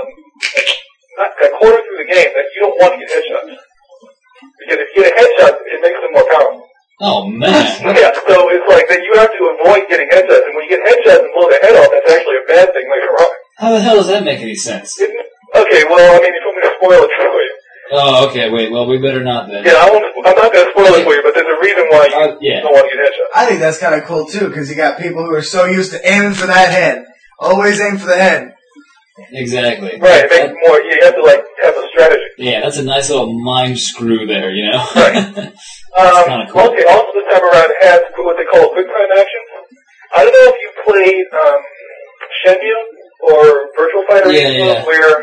not a quarter through the game that you don't want to get headshots because if you get a headshot, it makes them more powerful. Oh man. Yeah, so it's like that you have to avoid getting headshots, and when you get headshots and blow their head off, that's actually a bad thing later on. How the hell does that make any sense? Isn't it? Okay, well, I mean, if you want me to spoil it for you. Oh, okay. Wait. Well, we better not then. Yeah, I won't, I'm not going to spoil it for you, but there's a reason why you Uh, yeah. don't want to get headshots. I think that's kind of cool too, because you got people who are so used to aiming for that head. Always aim for the head. Exactly. Right, it makes That- it more, you have to, like, have a strategy. yeah, that's a nice little mind screw there. You know. Right. That's Um, kinda cool. Okay, also this time around it has what they call quick time action. I don't know if you played um, Shenmue or Virtual Fighter Yeah, yeah. where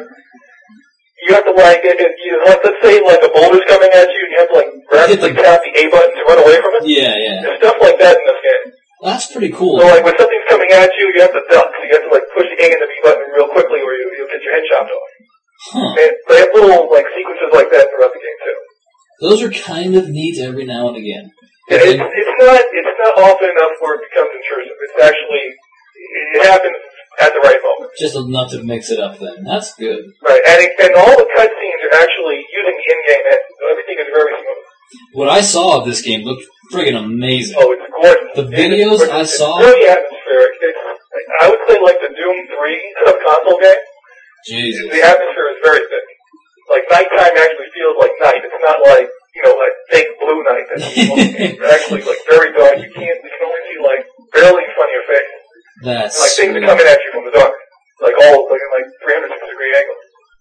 you have to like, it, it, you, like, let's say like a boulder's coming at you and you have to like rapidly Hit the- tap the A button to run away from it. Yeah, yeah. There's stuff like that in this game. That's pretty cool. So like when something's coming at you, you have to duck. So you have to like push the A and the B button real quickly or you, you'll get your head chopped off. Huh. And they have little like sequences like that throughout the game too. Those are kind of neat every now and again. Yeah, it's, it's not it's not often enough where it becomes intrusive. It's actually it happens at the right moment. Just enough to mix it up then. That's good. Right, and it, and all the cutscenes are actually using the in-game engine, so everything is very smooth. What I saw of this game looked friggin' amazing. Oh, it's gorgeous. The videos it's, I it's saw- very atmospheric. It's, I would say like the Doom three of console game. Jesus. The atmosphere is very thick. Like nighttime actually feels like night. It's not like you know like fake blue night. That's it's actually like very dark. You can't. You can only see like barely in front of your face. That's Like things are sweet. coming at you from the dark, like all like in like three hundred sixty degree angles.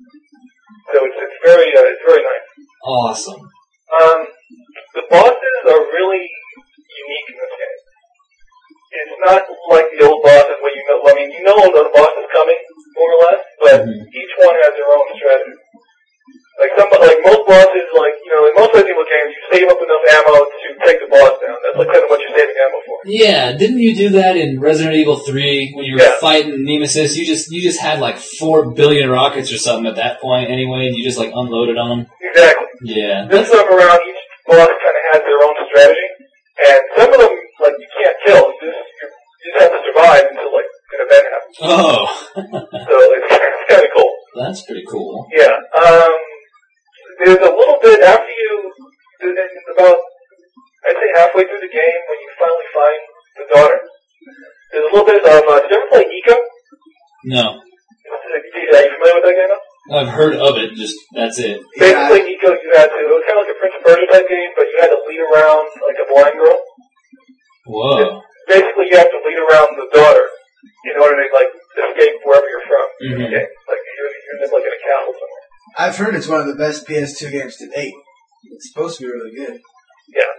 So it's it's very uh, it's very nice. Awesome. Um, the bosses are really unique in this game. It's not like the old bosses where you know. I mean, you know the boss is coming more or less, but Mhm. each one has their own strategy. Like some, like most bosses, like you know, in most Resident Evil games, you save up enough ammo to take the boss down. That's like kind of what you're saving ammo for. Yeah, didn't you do that in Resident Evil three when you were Yeah. fighting Nemesis? You just you just had like four billion rockets or something at that point anyway, and you just like unloaded on them. Exactly. Yeah. This time around, each boss kind of has their own strategy, and some of them, like, you can't kill. You just, you just have to survive until, like, an event Oh. So it's, it's kind of cool. That's pretty cool. Yeah. Um, there's a little bit after you, about, I'd say halfway through the game, when you finally find the daughter, there's a little bit of, uh, did you ever play Ico? No. Are you familiar with that game? I've heard of it, just, that's it. Basically, Ico, you had to, it was kind of like a Prince of Persia type game, but you had to lead around like a blind girl. Whoa. Basically, you have to lead around the daughter in order to, like, escape wherever you're from. Mm-hmm. Okay? Like, you're, you're like in a castle somewhere. I've heard it's one of the best P S two games to date. It's supposed to be really good. Yeah.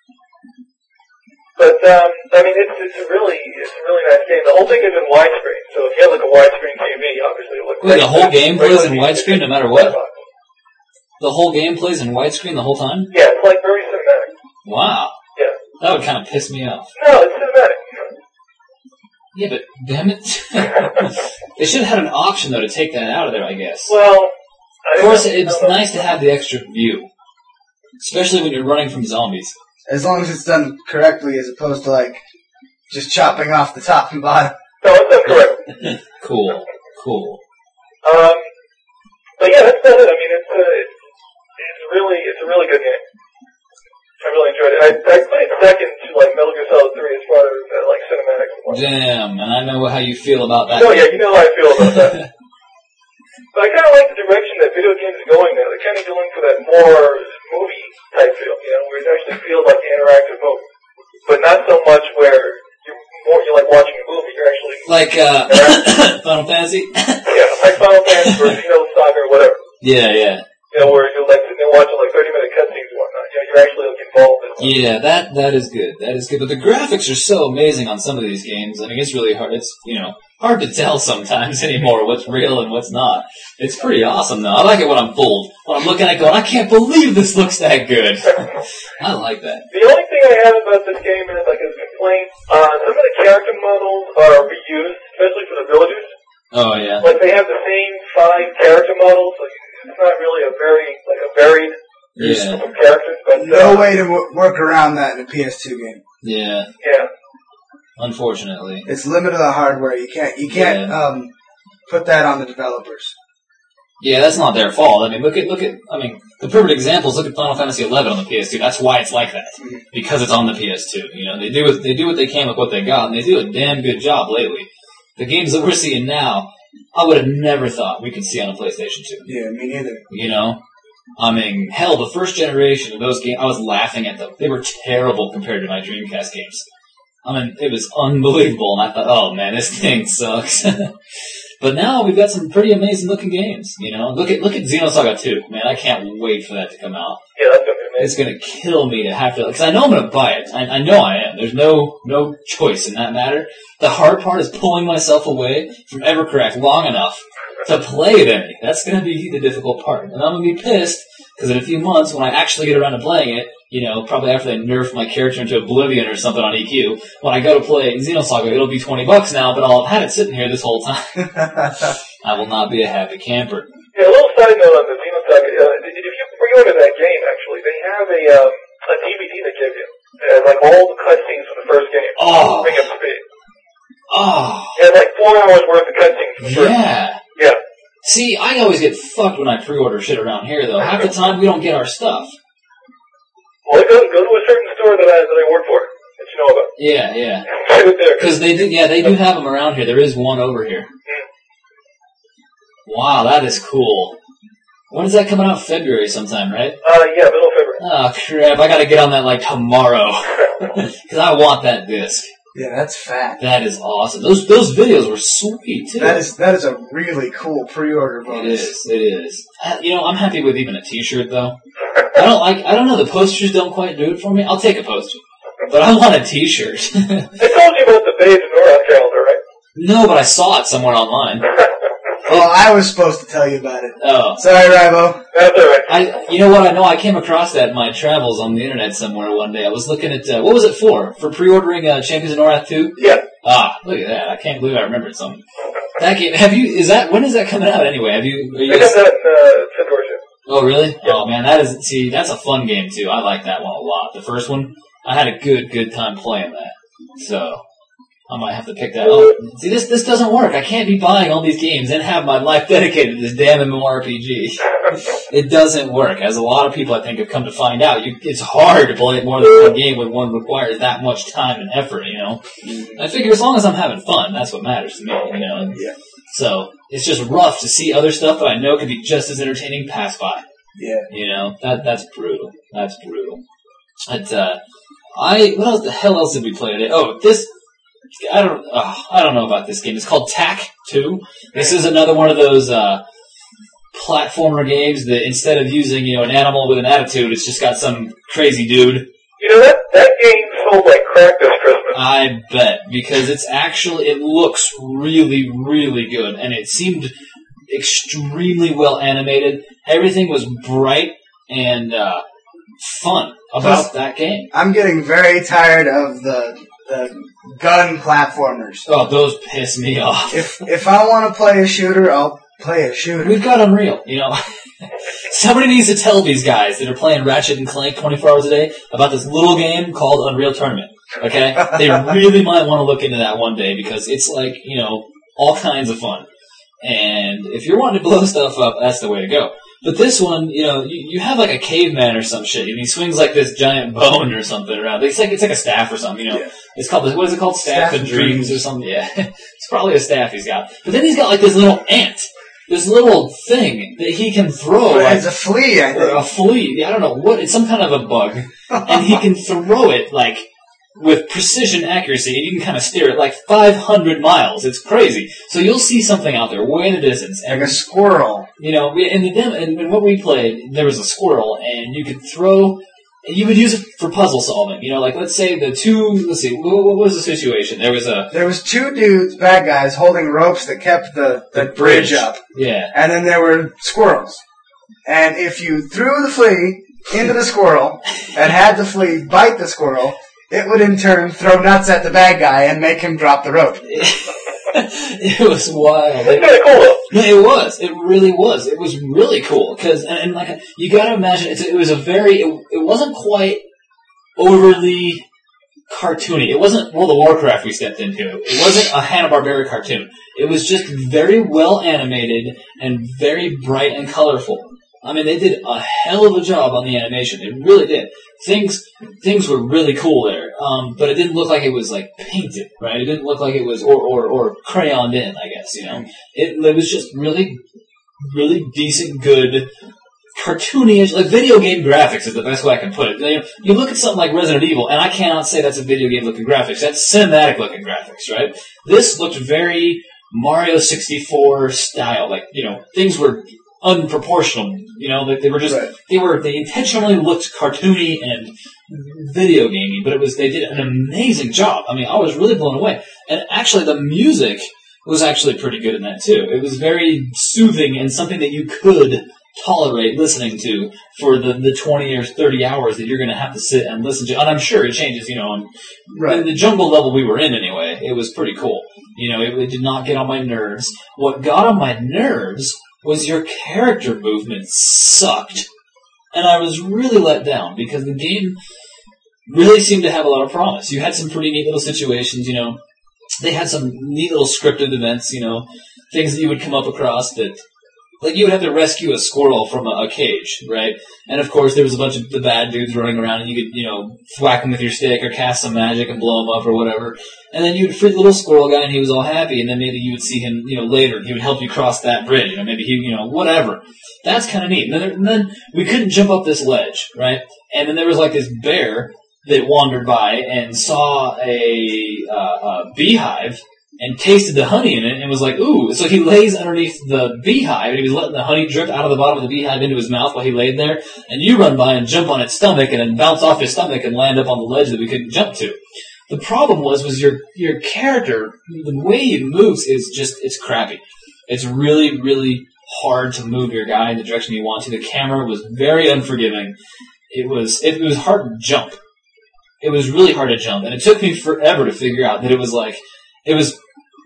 But, um, I mean, it's, it's a really, it's a really nice game. The whole thing is in widescreen, so if you have like a widescreen T V, obviously it'll look Wait, great. the whole game plays in Regular widescreen no matter what? The whole game plays in widescreen the whole time? Yeah, it's like very cinematic. Wow. Yeah. That would kind of piss me off. No, it's cinematic. Yeah, but damn it. They should have had an option, though, to take that out of there, I guess. Well, I Of course, don't know. it's nice to have the extra view. Especially when you're running from zombies. As long as it's done correctly, as opposed to like just chopping off the top and bottom. No, it's done correctly. Cool. Cool. Um, but yeah, that's about it. I mean, it's a, it's really, it's a really good game. I really enjoyed it. I, I played second to like Metal Gear Solid three as far as uh, like cinematics and whatnot. Damn, and I know how you feel about that. Oh yeah, you know how I feel about that. But I kind of like the direction that video games are going now. They're kind of going for that more movie type feel, you know, where it actually feels like an interactive movie, but not so much where you're more you're like watching a movie. You're actually Like, uh, Final Fantasy? yeah, like Final Fantasy or Xenosaga or whatever. Yeah, yeah. You know, where you're like sitting there watching like thirty minute cutscenes and whatnot. You know, you're actually like involved in it. Yeah, that, that is good. That is good. But the graphics are so amazing on some of these games. I mean, it's really hard. It's, you know, hard to tell sometimes anymore what's real and what's not. It's pretty awesome, though. I like it when I'm fooled. When I'm looking at it going, I can't believe this looks that good. I like that. The only thing I have about this game is like a complaint. Uh, some of the character models are reused, especially for the villagers. Oh, yeah. Like they have the same five character models. Like it's not really a very like a varied Yeah. group of characters, but uh, No way to w- work around that in a P S two game. Yeah. yeah. Unfortunately. It's limited to the hardware. You can't you can't Yeah. um, put that on the developers. Yeah, that's not their fault. I mean, look at, look at, I mean, the perfect example is look at Final Fantasy eleven on the P S two. That's why it's like that. Because it's on the P S two. You know, they do what, they do what they can with what they got, and they do a damn good job lately. The games that we're seeing now, I would have never thought we could see on a PlayStation two. Yeah, me neither. You know? I mean, hell, the first generation of those games, I was laughing at them. They were terrible compared to my Dreamcast games. I mean, it was unbelievable, and I thought, oh man, this thing sucks. But now we've got some pretty amazing looking games, you know? Look at, look at Xenosaga two, man, I can't wait for that to come out. Yeah, that's gonna be amazing. It's gonna kill me to have to, because I know I'm gonna buy it. I, I know I am. There's no, no choice in that matter. The hard part is pulling myself away from EverCrack long enough to play it any. That's gonna be the difficult part. And I'm gonna be pissed, because in a few months, when I actually get around to playing it, you know, probably after they nerf my character into Oblivion or something on E Q, when I go to play Xenosaga, it'll be twenty bucks now, but I'll have had it sitting here this whole time. I will not be a happy camper. Yeah, a little side note on the Xenosaga. Uh, if you pre-order that game, actually, they have a um, a D V D they give you. It has like all the cutscenes from the first game. Oh. Bring up to speed. Oh, It has like four hours worth of cutscenes from the first game. yeah. Yeah. See, I always get fucked when I pre-order shit around here, though. Half the time, we don't get our stuff. Well, go, go to a certain store that I, that I work for that you know about. Yeah, yeah. Get it there. Because they do, yeah, they do have them around here. There is one over here. Wow, that is cool. When is that coming out? February sometime, right? Uh, yeah, middle of February. Oh, crap. I gotta get on that, like, tomorrow. Because I want that disc. Yeah, that's fat. That is awesome. Those those videos were sweet, too. That is that is a really cool pre-order It bonus. is, it is. Uh, You know, I'm happy with even a t-shirt, though. I don't like, I don't know, the posters don't quite do it for me. I'll take a poster. But I want a t-shirt. I told you about the Babes in North calendar, right? No, but I saw it somewhere online. Well, I was supposed to tell you about it. Oh. Sorry, Ribo. That's alright. I, you know what, I know I came across that in my travels on the internet somewhere one day. I was looking at, uh, what was it for? For pre-ordering, uh, Champions of Norath two? Yeah. Ah, look at that. I can't believe I remembered something. That game, have you, is that, when is that coming out anyway? Have you, are you They got guys, that in uh, February. oh really? Oh man, that is, see, that's a fun game too. I like that one a lot. The first one, I had a good, good time playing that. So, I might have to pick that up. See, this this doesn't work. I can't be buying all these games and have my life dedicated to this damn MMORPG. It doesn't work. As a lot of people, I think, have come to find out, you, it's hard to play more than one game when one requires that much time and effort, you know? I figure as long as I'm having fun, that's what matters to me, you know? And Yeah. so, it's just rough to see other stuff that I know could be just as entertaining pass by. Yeah. You know? That That's brutal. That's brutal. But, uh, I, what else, the hell else did we play today? Oh, this, I don't, oh, I don't know about this game. It's called Tac two. This is another one of those, uh, platformer games that instead of using, you know, an animal with an attitude, it's just got some crazy dude. You know, that, that game sold like crack this Christmas. I bet, because it's actually, it looks really, really good, and it seemed extremely well animated. Everything was bright and, uh, fun about that game. I'm getting very tired of the the gun platformers. Oh, those piss me off. If if I want to play a shooter, I'll play a shooter. We've got Unreal, you know. Somebody needs to tell these guys that are playing Ratchet and Clank twenty-four hours a day about this little game called Unreal Tournament. Okay? They really might want to look into that one day because it's like, you know, all kinds of fun. And if you're wanting to blow stuff up, that's the way to go. But this one, you know, you, you have like a caveman or some shit, and he swings like this giant bone or something around. It's like it's like a staff or something, you know. Yeah. It's called, what is it called? Staff, Staff and of dreams, Dreams. or something. Yeah, it's probably a staff he's got. But then he's got like this little ant, this little thing that he can throw. But Like, it's a flea, I or a think. flea. I don't know what. It's some kind of a bug, and he can throw it like with precision accuracy. And you can kind of steer it like five hundred miles. It's crazy. So you'll see something out there way in the distance, Like and a squirrel. you know, we- in the demo, and when what we played, there was a squirrel, and you could throw. You would use it for puzzle solving. You know, like let's say the two. Let's see, what, what was the situation? There was a There was two dudes, bad guys, holding ropes that kept the, the, bridge up. yeah. And then there were squirrels. And if you threw the flea into the squirrel and had the flea bite the squirrel, it would in turn throw nuts at the bad guy and make him drop the rope. It was wild. It's kind of cool though. No, it was. It really was. It was really cool because, and, and like you got to imagine, it's, it was a very. It, it wasn't quite overly cartoony. It wasn't World of Warcraft we stepped into. It wasn't a Hanna-Barbera cartoon. It was just very well animated and very bright and colorful. I mean, they did a hell of a job on the animation. It really did. Things things were really cool there, um, but it didn't look like it was like painted, right? It didn't look like it was or or, or crayoned in. I guess you know, it, it was just really, really decent, good, cartoony-ish, like video game graphics is the best way I can put it. You know, you look at something like Resident Evil, and I cannot say that's a video game looking graphics. That's cinematic looking graphics, right? This looked very Mario sixty-four style. Like you know, things were unproportional, you know, like they were just, Right. they were, they intentionally looked cartoony and video gamey, but it was, they did an amazing job. I mean, I was really blown away. And actually the music was actually pretty good in that too. It was very soothing and something that you could tolerate listening to for the, the twenty or thirty hours that you're going to have to sit and listen to. And I'm sure it changes, you know, and Right. in the jungle level we were in anyway, it was pretty cool. You know, it, it did not get on my nerves. What got on my nerves was your character movement sucked. And I was really let down because the game really seemed to have a lot of promise. You had some pretty neat little situations, you know. They had some neat little scripted events, you know, things that you would come up across that, like you would have to rescue a squirrel from a, a cage, right? And of course there was a bunch of the bad dudes running around and you could, you know, whack them with your stick or cast some magic and blow them up or whatever. And then you'd free the little squirrel guy and he was all happy and then maybe you would see him, you know, later. He would help you cross that bridge, you know, maybe he, you know, whatever. That's kind of neat. And then, and then we couldn't jump up this ledge, right? And then there was like this bear that wandered by and saw a, uh, a beehive and tasted the honey in it and was like, ooh. So he lays underneath the beehive and he was letting the honey drip out of the bottom of the beehive into his mouth while he laid there. And you run by and jump on its stomach and then bounce off his stomach and land up on the ledge that we couldn't jump to. The problem was, was your, your character, the way it moves is just, it's crappy. It's really, really hard to move your guy in the direction you want to. The camera was very unforgiving. It was, it was hard to jump. It was really hard to jump. And it took me forever to figure out that it was like, it was,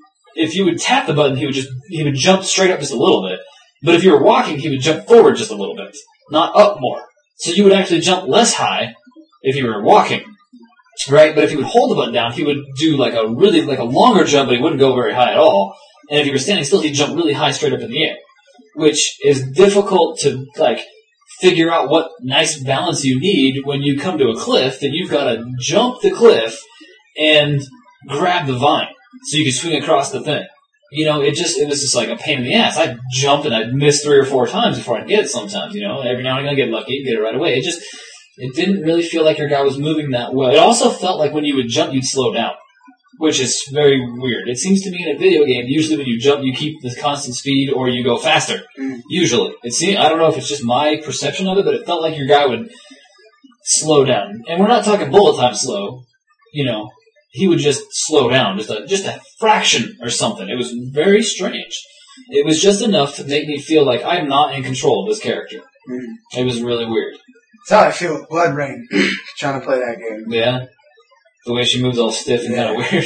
if you would tap the button, he would just, he would jump straight up just a little bit. But if you were walking, he would jump forward just a little bit, not up more. So you would actually jump less high if you were walking. right? But if he would hold the button down, he would do like a really, like a longer jump, but he wouldn't go very high at all. And if you were standing still, he'd jump really high straight up in the air, which is difficult to, like, figure out what nice balance you need when you come to a cliff, that you've got to jump the cliff and grab the vine so you can swing across the thing. You know, it just, it was just like a pain in the ass. I'd jump and I'd miss three or four times before I'd get it sometimes, you know. Every now and again I'd get lucky and get it right away. It just, it didn't really feel like your guy was moving that well. It also felt like when you would jump, you'd slow down, which is very weird. It seems to me in a video game, usually when you jump, you keep the constant speed or you go faster. Mm. Usually. It seemed, I don't know if it's just my perception of it, but it felt like your guy would slow down. And we're not talking bullet time slow, you know. He would just slow down, just a, just a fraction or something. It was very strange. It was just enough to make me feel like I'm not in control of this character. Mm. It was really weird. That's how I feel with Blood Rain, trying to play that game. Yeah. The way she moves all stiff and yeah. kind of weird.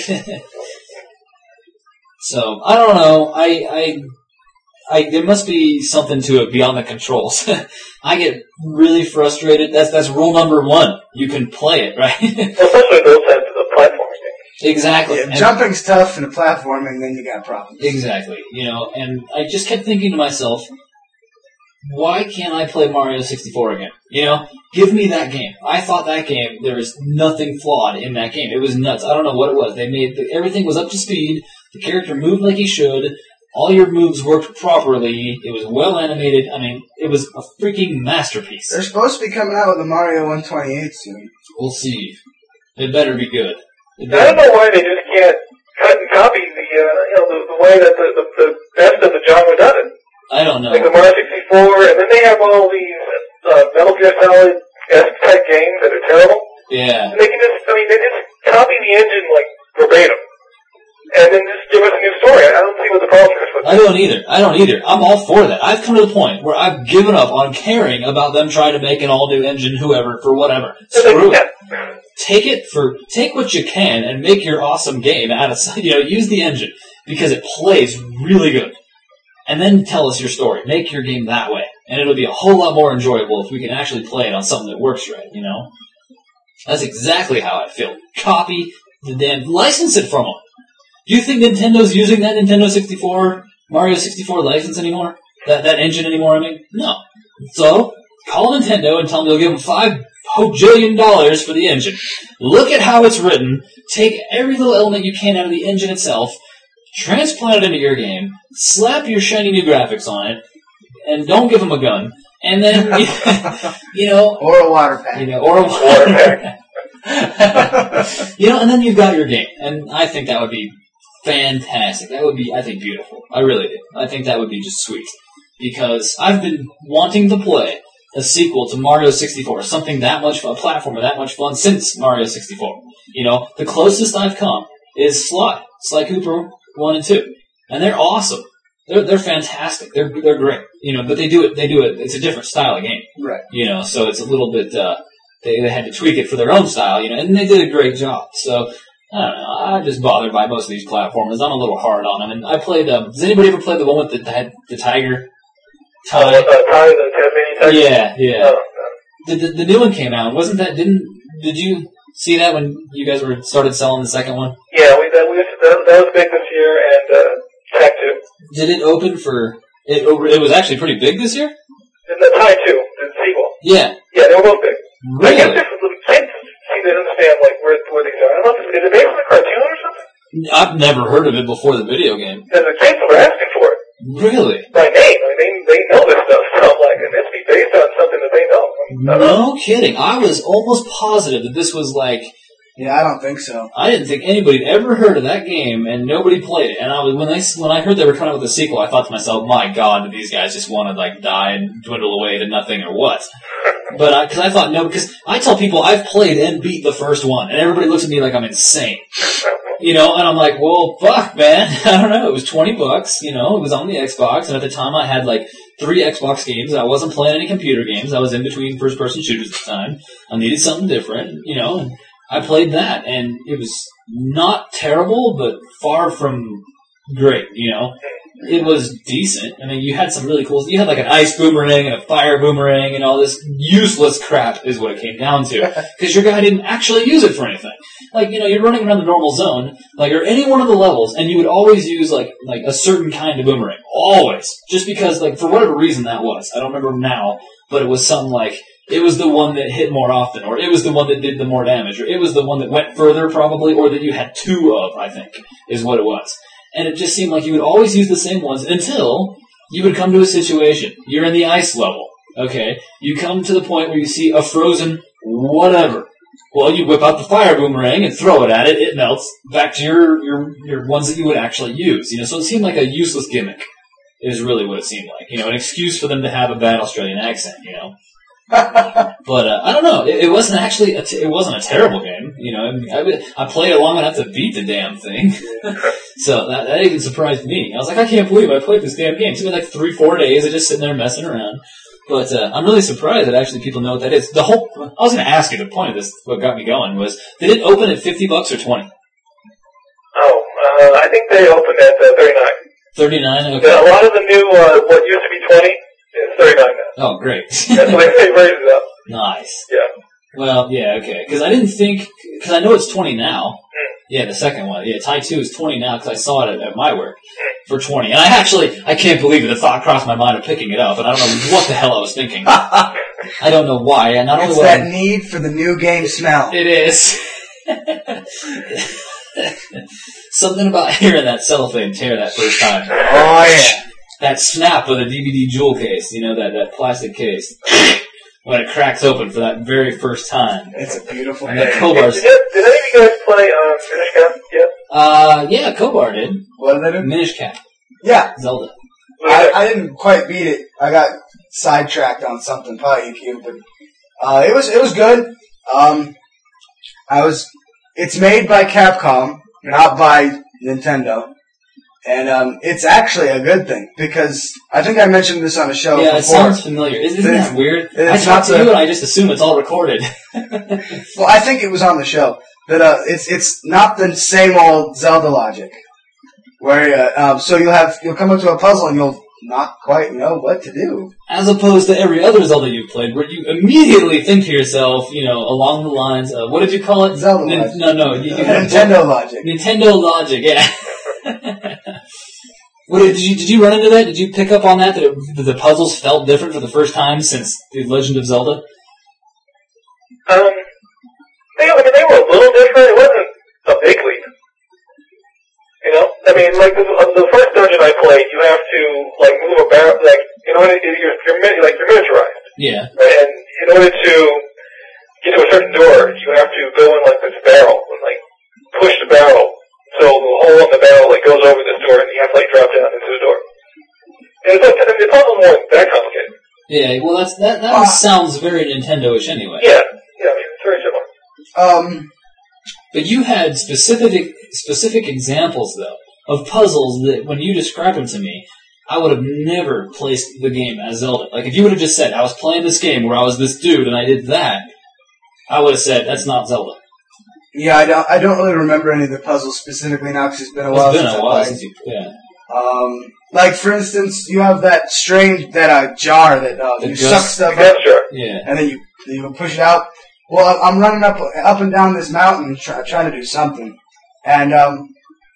So, I don't know. I, I, I, there must be something to it beyond the controls. I get really frustrated. That's, that's rule number one. You can play it, right? Especially those types of platforming games. Exactly. Yeah, jumping's tough in the platforming, then you got problems. Exactly. You know, and I just kept thinking to myself, why can't I play Mario sixty-four again? You know, give me that game. I thought that game, there was nothing flawed in that game. It was nuts. I don't know what it was. They made, the, everything was up to speed. The character moved like he should. All your moves worked properly. It was well animated. I mean, it was a freaking masterpiece. They're supposed to be coming out with a Mario one twenty-eight soon. We'll see. It better be good. I don't know why they just can't cut and copy the, uh, you know, the, the way that the, the, the best of the genre does it. I don't know. Like the Mario sixty-four, and then they have all these uh, Metal Gear Solid-esque type games that are terrible. Yeah. And they can just, I mean, they just copy the engine, like, verbatim. And then just give us a new story. I don't see what the problem is with I don't either. I don't either. I'm all for that. I've come to the point where I've given up on caring about them trying to make an all-new engine, whoever, for whatever. Screw it. Take it for, take what you can and make your awesome game out of, you know, use the engine because it plays really good. And then tell us your story. Make your game that way. And it'll be a whole lot more enjoyable if we can actually play it on something that works right, you know? That's exactly how I feel. Copy the damn, license it from them. Do you think Nintendo's using that Nintendo sixty-four, Mario sixty-four license anymore? That that engine anymore, I mean? No. So, call Nintendo and tell them they'll give them five bajillion dollars for the engine. Look at how it's written. Take every little element you can out of the engine itself, transplant it into your game, slap your shiny new graphics on it, and don't give them a gun. And then, you know... Or a water pack. You know, or a water pack. You know, and then you've got your game. And I think that would be fantastic. That would be, I think, beautiful. I really do. I think that would be just sweet. Because I've been wanting to play a sequel to Mario sixty-four, something that much fun, a platformer that much fun since Mario sixty-four. You know, the closest I've come is Sly. Sly Cooper one and two. And they're awesome. They're they're fantastic. They're they're great. You know, but they do it they do it it's a different style of game. Right. You know, so it's a little bit uh they they had to tweak it for their own style, you know, and they did a great job. So I don't know, I'm just bothered by most of these platformers. I'm a little hard on them. And I played um does anybody ever play the one with the the, the tiger? Ty? Oh, uh, Ty, the Tasmanian tiger? Yeah, yeah. Oh, no. The, the the new one came out. Wasn't that didn't did you see that when you guys were started selling the second one? Yeah, we that we that, that was big this year, and uh Tech two. Did it open for it? It was actually pretty big this year. And the Ty two, the sequel. Yeah. Yeah, they were both big. Really? I guess the kids seem to understand like where where these are. I don't know. Is it based on a cartoon or something? I've never heard of it before the video game. And the kids were asking for it. Really? By name. I mean, they they know this stuff. So I'm like, it must be based on something that they know. I don't know. No kidding. I was almost positive that this was like. Yeah, I don't think so. I didn't think anybody had ever heard of that game, and nobody played it. And I was when they when I heard they were coming out with a sequel, I thought to myself, "My God, did these guys just want to like die and dwindle away to nothing, or what?" But because I, I thought no, because I tell people I've played and beat the first one, and everybody looks at me like I'm insane. You know, and I'm like, well, fuck, man. I don't know. It was twenty bucks. You know, it was on the Xbox, and at the time I had like three Xbox games. I wasn't playing any computer games. I was in between first-person shooters at the time. I needed something different. You know. And I played that, and it was not terrible, but far from great, you know? it was decent. I mean, you had some really cool... You had like an ice boomerang and a fire boomerang and all this useless crap is what it came down to. Because your guy didn't actually use it for anything. Like, you know, you're running around the normal zone, like, or any one of the levels, and you would always use, like, like a certain kind of boomerang. Always. Just because, like, for whatever reason that was. I don't remember now, but it was something like... It was the one that hit more often, or it was the one that did the more damage, or it was the one that went further, probably, or that you had two of, I think, is what it was. And it just seemed like you would always use the same ones until you would come to a situation. You're in the ice level, okay? You come to the point where you see a frozen whatever. Well, you whip out the fire boomerang and throw it at it, it melts, back to your, your, your ones that you would actually use, you know? So it seemed like a useless gimmick, is really what it seemed like. You know, an excuse for them to have a bad Australian accent, you know? But uh, I don't know. It, it wasn't actually. A t- it wasn't a terrible game. You know, I, mean, I, I played it long enough to beat the damn thing. So that, that even surprised me. I was like, I can't believe I played this damn game. It took me like three, four days of just sitting there messing around. But uh, I'm really surprised that actually people know what that is. The whole. I was going to ask you. The point of this, what got me going, was did it open at fifty bucks or twenty? Oh, uh, I think they opened at uh, thirty-nine. Thirty-nine. Okay. Yeah, a lot of the new uh, what used to be twenty. It's thirty-nine now. Oh, great. That's the way they raised it up. Nice. Yeah. Well, yeah, okay. Because I didn't think... Because I know it's twenty now. Mm. Yeah, the second one. Yeah, Tie two is twenty now because I saw it at, at my work for twenty. And I actually... I can't believe it. The thought crossed my mind of picking it up, and I don't know what the hell I was thinking. I don't know why. And not It's only that I, need for the new game smell. It is. Something about hearing that cellophane tear that first time. Oh, yeah. That snap of the D V D jewel case, you know, that, that plastic case, when it cracks open for that very first time. It's a beautiful And thing. the Kobar. Did, did, did any of you guys play um, Finish Cap yet? Uh, yeah, Kobar did. What did they do? Minish Cap. Yeah. Zelda. I, I didn't quite beat it. I got sidetracked on something, probably E Q, but uh, it was it was good. Um, I was. It's made by Capcom, not by Nintendo. And um, it's actually a good thing, because I think I mentioned this on a show Yeah, before. it sounds familiar. Isn't that weird? I It's talk not to the- you and I just assume it's all recorded. Well, I think it was on the show. But uh, it's it's not the same old Zelda logic, where uh, um, so you'll have you'll come up to a puzzle and you'll not quite know what to do. As opposed to every other Zelda you've played, where you immediately think to yourself, you know, along the lines of, what did you call it? Zelda Nin- logic. No, no. You, you Nintendo logic. Nintendo logic, yeah. What did you did you run into that? Did you pick up on that? That, it, that the puzzles felt different for the first time since The Legend of Zelda? Um, they, I mean, they were a little different. It wasn't a big leap. You know? I mean, like, the, the first dungeon I played, you have to, like, move a barrel, like, in order to, you're, you're, min- like, you're miniaturized. Yeah. Right? And in order to get to a certain door, you have to go in, like, this barrel and, like, push the barrel. So the hole in the barrel, like, goes over this door, and you have to, like, drop down into the door. And it's like, I mean, the puzzle wasn't that complicated. Yeah, well, that's, that, that Uh, sounds very Nintendo-ish anyway. Yeah. Yeah, I mean, it's very similar. Um, But you had specific specific examples, though, of puzzles that, when you described them to me, I would have never placed the game as Zelda. Like, if you would have just said, I was playing this game where I was this dude and I did that, I would have said, that's not Zelda. yeah, I don't I don't really remember any of the puzzles specifically now because it's been a while It's been since a I while played. since you... Yeah. Um, like for instance, you have that strange that uh, jar that uh, The you gust- suck stuff That's up sure. Yeah. and then you you push it out. Well, I'm running up up and down this mountain try, trying to do something, and um,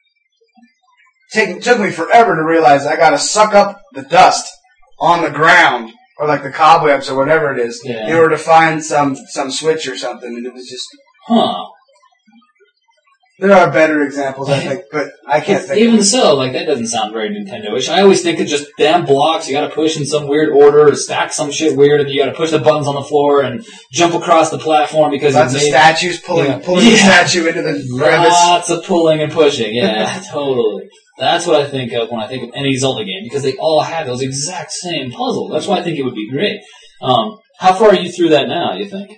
take, took me forever to realize I got to suck up the dust on the ground or like the cobwebs or whatever it is Yeah. in order to find some some switch or something, and it was just. Huh. There are better examples, I think, but I can't think. Even so, like, that doesn't sound very Nintendo-ish. I always think it's just damn blocks you gotta push in some weird order, or stack some shit weird, and you gotta push the buttons on the floor and jump across the platform because Lots of you've made statues pulling Yeah. pulling the Yeah. statue into the crevice. lots of pulling and pushing. Yeah, totally. That's what I think of when I think of any Zelda game, because they all have those exact same puzzles. That's why I think it would be great. Um, how far are you through that now, you think?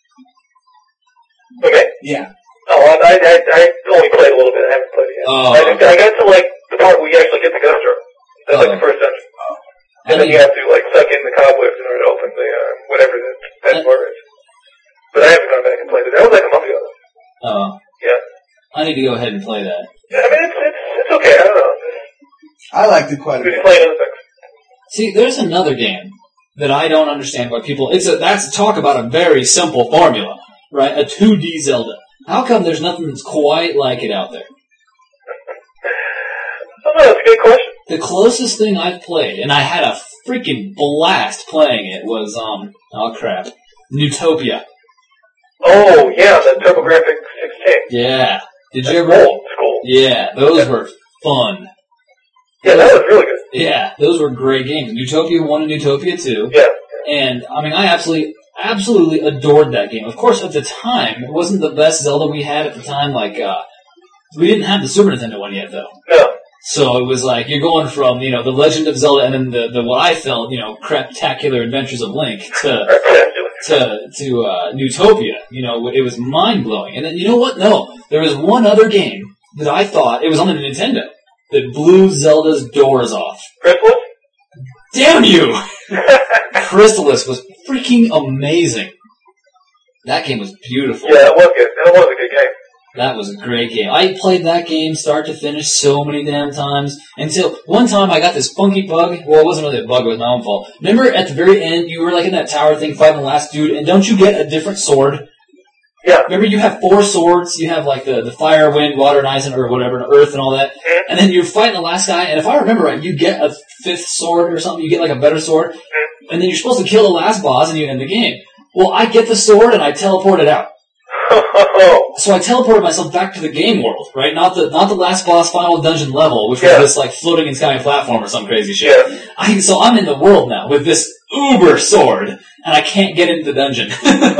Okay. Yeah. Oh, I, I, I only played a little bit. I haven't played it yet. Oh. I, I got to, like, the part where you actually get the ghost drum. That's, like, Oh. the first dungeon. I And then think- you have to, like, suck in the cobwebs in order to open the, uh, whatever the, that Uh, door is. But I haven't gone back and played it. That was, like, a month ago, though. Oh. Yeah. I need to go ahead and play that. Yeah, I mean, it's, it's, it's okay. I don't know. I liked it quite a Did you bit. play other things? See, there's another game that I don't understand why people. It's a that's talk about a very simple formula, right? A two D Zelda. How come there's nothing that's quite like it out there? Oh, no, that's a good question. The closest thing I've played, and I had a freaking blast playing it, was um oh crap, Newtopia. Oh, yeah, the TurboGrafx sixteen. Yeah. Did you That's ever? cool. It's cool. Yeah, those were fun. Yeah, that was really good. Yeah, those were great games. Newtopia one and Newtopia two. Yeah. And, I mean, I absolutely, absolutely adored that game. Of course, at the time, it wasn't the best Zelda we had at the time. Like, uh, we didn't have the Super Nintendo one yet, though. No. So it was like, you're going from, you know, The Legend of Zelda and then the, the what I felt, you know, craptacular Adventures of Link to, to, to, uh, Newtopia. You know, it was mind-blowing. And then, you know what? No. There was one other game that I thought, it was on the Nintendo, that blew Zelda's doors off. Chrysalis? Damn you! Chrysalis was freaking amazing. That game was beautiful. Yeah, that was good. That was a good game. That was a great game. I played that game start to finish so many damn times until one time I got this funky bug. Well, it wasn't really a bug, it was my own fault. Remember at the very end, you were like in that tower thing fighting the last dude, and don't you get a different sword? Yeah. Remember you have four swords, you have like the, the fire, wind, water, and ice, and, or whatever, and earth and all that, Mm-hmm. and then you're fighting the last guy, and if I remember right, you get a fifth sword or something, you get like a better sword, Mm-hmm. and then you're supposed to kill the last boss and you end the game. Well, I get the sword and I teleport it out. So I teleported myself back to the game world, right? Not the not the last boss final dungeon level, which was Yeah. this like floating in sky platform or some crazy shit. Yeah. I, so I'm in the world now with this uber sword, and I can't get into the dungeon.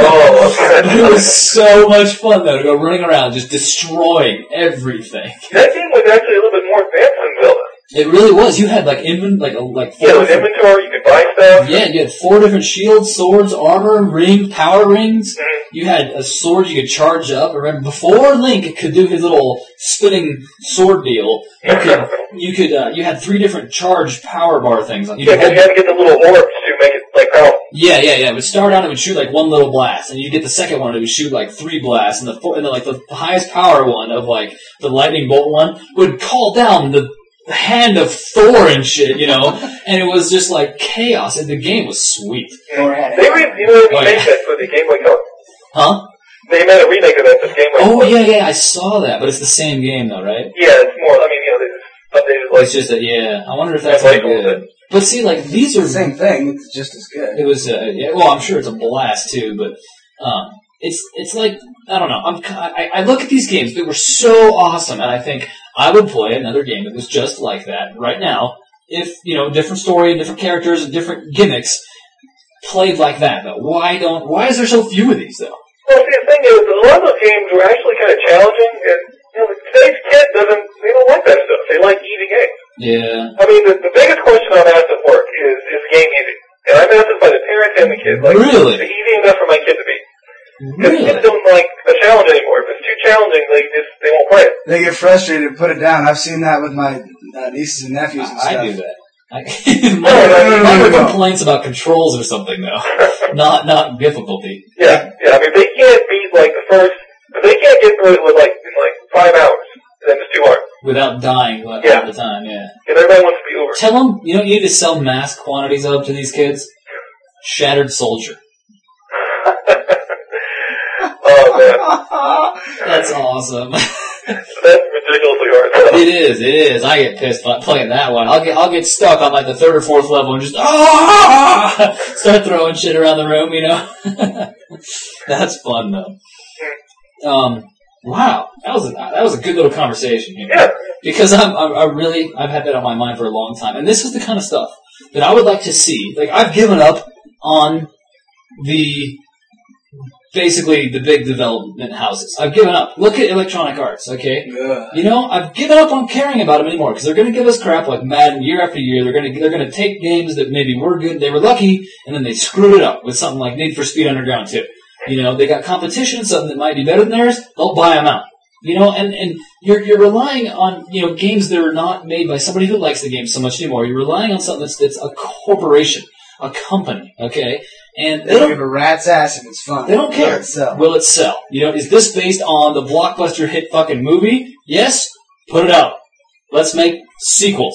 Oh, okay. It was so much fun though to go running around just destroying everything. That game was actually a little bit more advanced than Zelda. It really was. You had like invent like a, like four Yeah, with different- inventory, you could buy stuff. yeah, you had four different shields, swords, armor, ring, power rings. Mhm. You had a sword you could charge up. Remember, before Link could do his little spinning sword deal, you could, you could, uh, you had three different charged power bar things. You Yeah, could because you hold- had to get the little orbs to make it, like, powerful. yeah, yeah, yeah. It would start out, it would shoot like one little blast, and you get the second one, it would shoot like three blasts, and the four, and then like the highest power one of like the lightning bolt one would call down the the hand of Thor and shit, you know, and it was just like chaos, and the game was sweet. Thor had They it. re- you know, Oh, remake yeah. that for the Game Boy Color. Huh? They made a remake of that for the Game Boy Oh, Color. yeah, yeah, I saw that, but it's the same game though, right? Yeah, it's more, I mean, you know, they just updated, like, It's just that, yeah, I wonder if that's Yeah, any Michael good. said. But see, like, these are, Same thing. It's just as good. it was, uh, yeah, well, I'm sure it's a blast too, but, um, it's, it's like, I don't know, I'm, I, I look at these games that were so awesome, and I think I would play another game that was just like that right now, if, you know, different story and different characters and different gimmicks played like that, but why don't, why is there so few of these though? well, see, the thing is, a lot of those games were actually kind of challenging, and, you know, today's kid doesn't, they don't like that stuff. They like easy games. Yeah. I mean, the, the biggest question I'm asked at work is, is the game easy? And I'm asked this by the parents and the kids. Like, Really? is it easy enough for my kid to beat? Because Really? kids don't like a challenge anymore. If it's too challenging, they just, they won't play it. They get frustrated and put it down. I've seen that with my uh, nieces and nephews and I, stuff. I do that. I, no, mine no, mine no, are no. complaints about controls or something though, not not difficulty. Yeah, yeah. I mean, they can't beat, like, the first, if they can't get through it with, like, in, like, five hours, then it's too hard. Without dying like, Yeah. all the time, yeah. And everybody wants to be over. Tell them, you know, you need to sell mass quantities of to these kids. Shattered Soldier. Oh, man. That's awesome. That's ridiculously hard. It is, it is. I get pissed by playing that one. I'll get, I'll get stuck on like the third or fourth level and just ah, start throwing shit around the room, you know. That's fun though. Um, wow, that was a, that was a good little conversation here. Yeah. Because I'm, I'm, I really, I've had that on my mind for a long time, and this is the kind of stuff that I would like to see. Like I've given up on the. Basically, the big development houses. I've given up. Look at Electronic Arts, okay? Yeah. You know, I've given up on caring about them anymore because they're going to give us crap like Madden year after year. They're going to they're going to take games that maybe were good, they were lucky, and then they screwed it up with something like Need for Speed Underground two. You know, they got competition, something that might be better than theirs. They'll buy them out. You know, and and you're you're relying on you know games that are not made by somebody who likes the game so much anymore. You're relying on something that's that's a corporation, a company, okay? And They don't give a rat's ass if it's fun. They don't care. Let it sell. Will it sell? You know, is this based on the blockbuster hit fucking movie? Yes? Put it out. Let's make sequels.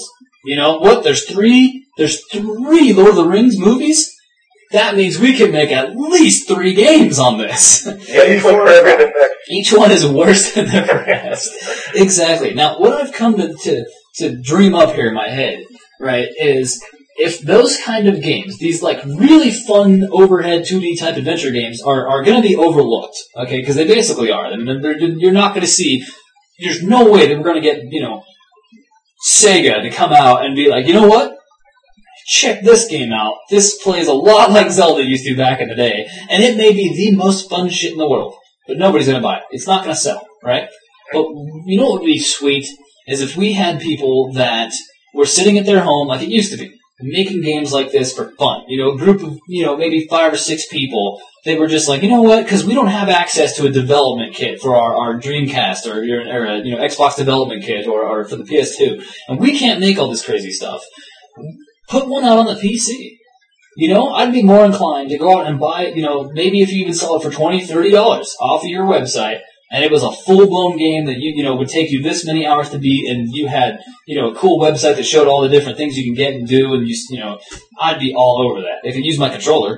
You know what? There's three. There's three Lord of the Rings movies. That means we can make at least three games on this. Yeah, each one's better than the next. Each one is worse than the rest. Exactly. Now, what I've come to, to to dream up here in my head, right, is if those kind of games, these like really fun overhead two D type adventure games, are are going to be overlooked, okay? Because they basically are. I mean, they're, you're not going to see. There's no way that we're going to get, you know, Sega to come out and be like, you know what? Check this game out. This plays a lot like Zelda used to back in the day, and it may be the most fun shit in the world, but nobody's going to buy it. It's not going to sell, right? But you know what would be sweet is if we had people that were sitting at their home like it used to be, making games like this for fun. You know, a group of, you know, maybe five or six people. They were just like, you know what? Because we don't have access to a development kit for our, our Dreamcast or, or a, you know, Xbox development kit or, or for the P S two, and we can't make all this crazy stuff. Put one out on the P C. You know, I'd be more inclined to go out and buy it, you know, maybe if you even sell it for twenty dollars, thirty dollars off of your website, and it was a full-blown game that, you you know, would take you this many hours to beat, and you had, you know, a cool website that showed all the different things you can get and do, and, you you know, I'd be all over that. If it used my controller,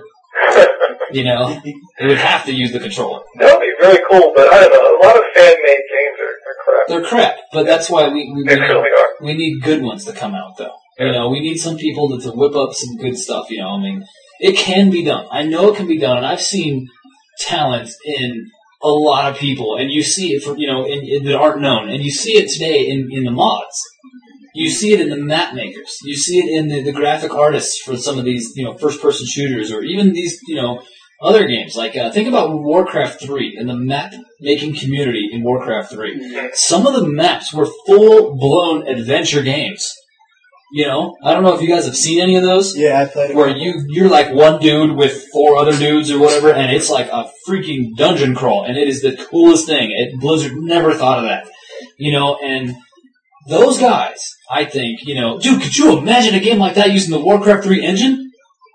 you know, it would have to use the controller. That would be very cool, but I don't know, a lot of fan-made games are, are crap. They're crap, but that's why we, we, They we, really are. we need good ones to come out, though. You know, we need some people to, to whip up some good stuff, you know, I mean, it can be done. I know it can be done, and I've seen talent in a lot of people, and you see it for, you know, in, in, that aren't known, and you see it today in, in the mods. You see it in the map makers. You see it in the, the graphic artists for some of these, you know, first-person shooters, or even these, you know, other games. Like, uh, think about Warcraft three and the map-making community in Warcraft three. Some of the maps were full-blown adventure games. You know, I don't know if you guys have seen any of those. Yeah, I played it. Where you, you're like one dude with four other dudes or whatever, and it's like a freaking dungeon crawl, and it is the coolest thing. It, Blizzard never thought of that. You know, and those guys, I think, you know, dude, could you imagine a game like that using the Warcraft three engine?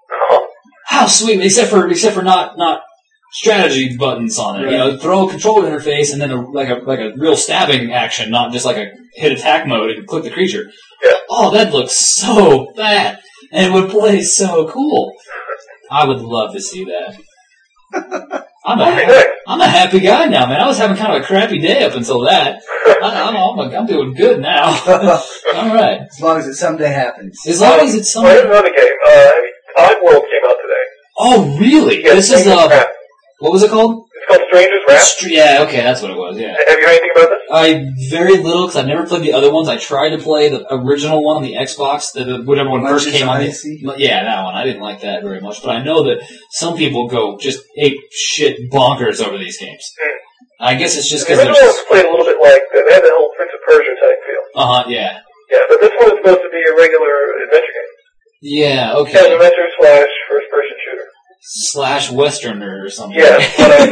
How sweet, except for, except for not, not strategy buttons on it. Right. You know, throw a controller interface and then a, like a, like a real stabbing action, not just like a hit attack mode and click the creature. Yeah. Oh, that looks so bad. And it would play so cool. I would love to see that. I'm a, happy, I'm a happy guy now, man. I was having kind of a crappy day up until that. I, I'm, I'm, I'm doing good now. All right. As long as it someday happens. As long as it's someday. Oh, here's another game. Uh, Oddworld came out today. Oh, really? Yeah, this is, uh, what was it called? It's called Stranger's Wrath. Str- yeah, okay, that's what it was, yeah. Have you heard anything about this? I, very little, because I've never played the other ones. I tried to play the original one on the Xbox, the, the, whatever one first came on. The, yeah, that one. I didn't like that very much, but I know that some people go just ape shit bonkers over these games. Mm. I guess it's just because the original ones played a little bit like, they had the whole Prince of Persia type feel. Uh-huh, yeah. Yeah, but this one is supposed to be a regular adventure game. Yeah, okay. Yeah, adventure slash first-person shooter. Slash Westerner or something. Yeah,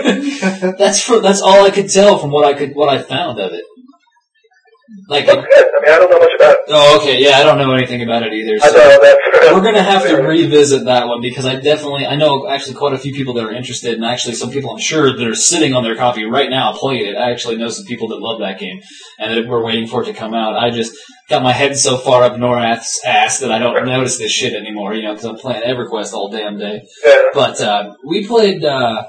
that's for, that's all I could tell from what I could what I found of it. Like, that's good. I mean, I don't know much about it. Oh, okay, yeah, I don't know anything about it either. So I know that's we're gonna have to revisit that one because I definitely I know actually quite a few people that are interested, and actually some people I'm sure that are sitting on their copy right now playing it. I actually know some people that love that game and that we're waiting for it to come out. I just got my head so far up Norath's ass that I don't notice this shit anymore, you know, because I'm playing EverQuest all damn day. Yeah. But uh, we played uh,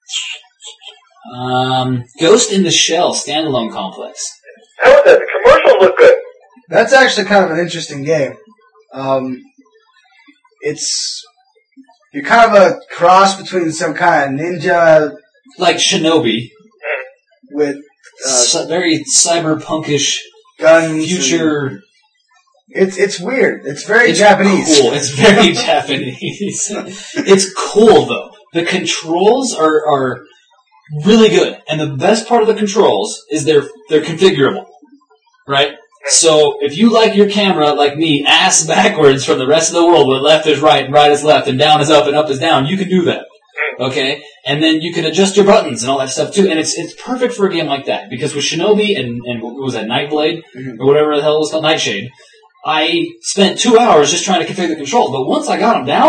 um, Ghost in the Shell standalone complex. How was that? The commercials look good. That's actually kind of an interesting game. Um, it's you're kind of a cross between some kind of ninja, like Shinobi, with uh, C- very cyberpunkish guns. Future. It's it's weird. It's very It's Japanese. Cool. It's very Japanese. It's cool though. The controls are are really good, and the best part of the controls is they're they're configurable, right? So if you like your camera like me, ass backwards from the rest of the world, where left is right and right is left and down is up and up is down, you can do that. Okay? And then you can adjust your buttons and all that stuff too. And it's it's perfect for a game like that. Because with Shinobi and, and what was that, Nightblade? Mm-hmm. Or whatever the hell it was called, Nightshade, I spent two hours just trying to configure the controls. But once I got them down,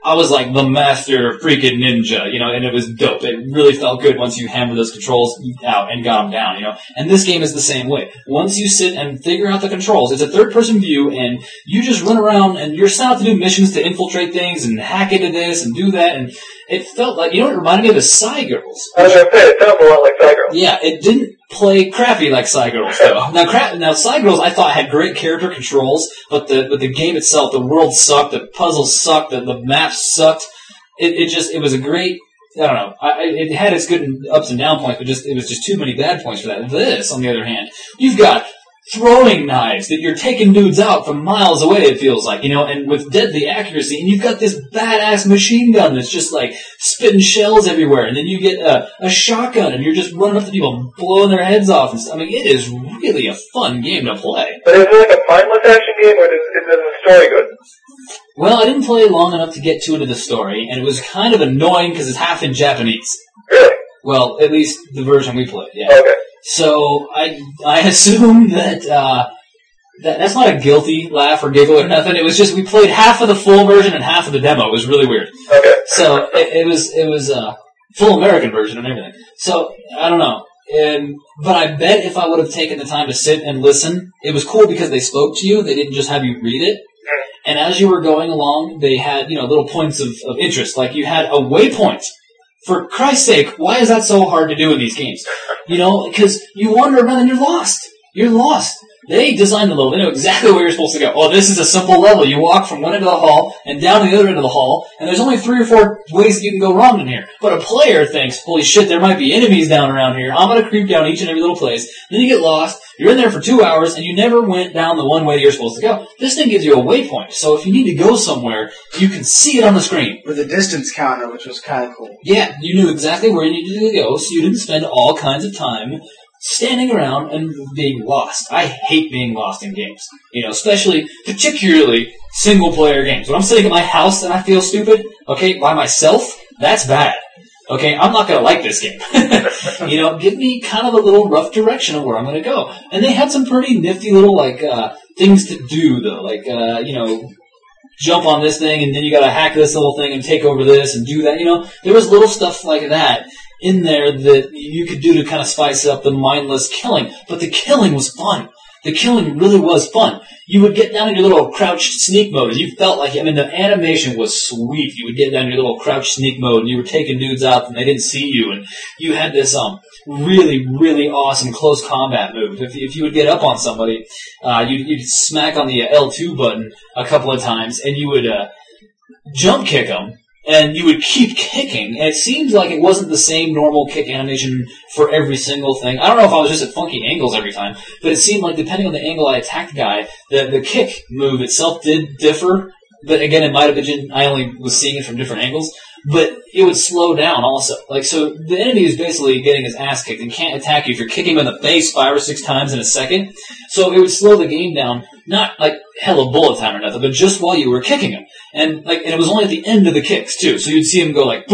I was like the master freaking ninja, you know, and it was dope. It really felt good once you hammered those controls out and got them down, you know. And this game is the same way. Once you sit and figure out the controls, it's a third-person view, and you just run around, and you're set out to do missions to infiltrate things and hack into this and do that, and it felt like, you know, it reminded me of the Psy Girls. I was going to say, it sounds a lot like Psy Girls. Yeah, it didn't play crappy like Psy Girls, though. Now, cra- now Psy Girls, I thought, had great character controls, but the but the game itself, the world sucked, the puzzles sucked, the, the maps sucked. It, it just, it was a great, I don't know, I, it had its good ups and down points, but just it was just too many bad points for that. This, on the other hand, you've got throwing knives that you're taking dudes out from miles away, it feels like, you know, and with deadly accuracy, and you've got this badass machine gun that's just like spitting shells everywhere, and then you get a, a shotgun and you're just running up to people and blowing their heads off and stuff. I mean, it is really a fun game to play. But is it like a mindless action game, or is, is the story good? Well, I didn't play long enough to get too into the story, and it was kind of annoying because it's half in Japanese. Really? Well, at least the version we played, yeah. Okay. So I I assume that uh, that that's not a guilty laugh or giggle or nothing. It was just we played half of the full version and half of the demo. It was really weird. Okay. So it, it was it was a full American version and everything. So I don't know. And but I bet if I would have taken the time to sit and listen, it was cool because they spoke to you. They didn't just have you read it. And as you were going along, they had you know little points of, of interest. Like you had a waypoint. For Christ's sake, why is that so hard to do in these games? You know, because you wander around and you're lost. You're lost. They designed the level. They know exactly where you're supposed to go. Oh, this is a simple level. You walk from one end of the hall and down to the other end of the hall, and there's only three or four ways that you can go wrong in here. But a player thinks, holy shit, there might be enemies down around here. I'm going to creep down each and every little place. Then you get lost. You're in there for two hours, and you never went down the one way you're supposed to go. This thing gives you a waypoint. So if you need to go somewhere, you can see it on the screen. With a distance counter, which was kind of cool. Yeah, you knew exactly where you needed to go, so you didn't spend all kinds of time standing around and being lost. I hate being lost in games. You know, especially, particularly, single-player games. When I'm sitting at my house and I feel stupid, okay, by myself, that's bad. Okay, I'm not gonna like this game. You know, give me kind of a little rough direction of where I'm gonna go. And they had some pretty nifty little, like, uh, things to do, though. Like, uh, you know, jump on this thing, and then you gotta hack this little thing and take over this and do that. You know, there was little stuff like that in there that you could do to kind of spice up the mindless killing. But the killing was fun. The killing really was fun. You would get down in your little crouched sneak mode, and you felt like, I mean, the animation was sweet. You would get down in your little crouched sneak mode, and you were taking dudes out, and they didn't see you, and you had this um really, really awesome close combat move. If, if you would get up on somebody, uh, you'd, you'd smack on the L two button a couple of times, and you would uh, jump kick them, and you would keep kicking, and it seemed like it wasn't the same normal kick animation for every single thing. I don't know if I was just at funky angles every time, but it seemed like depending on the angle I attacked the guy, the, the kick move itself did differ. But again, it might have been, I only was seeing it from different angles, but it would slow down also. Like, so the enemy is basically getting his ass kicked and can't attack you if you're kicking him in the face five or six times in a second. So it would slow the game down, not like hella bullet time or nothing, but just while you were kicking him. And like, and it was only at the end of the kicks too, so you'd see him go like,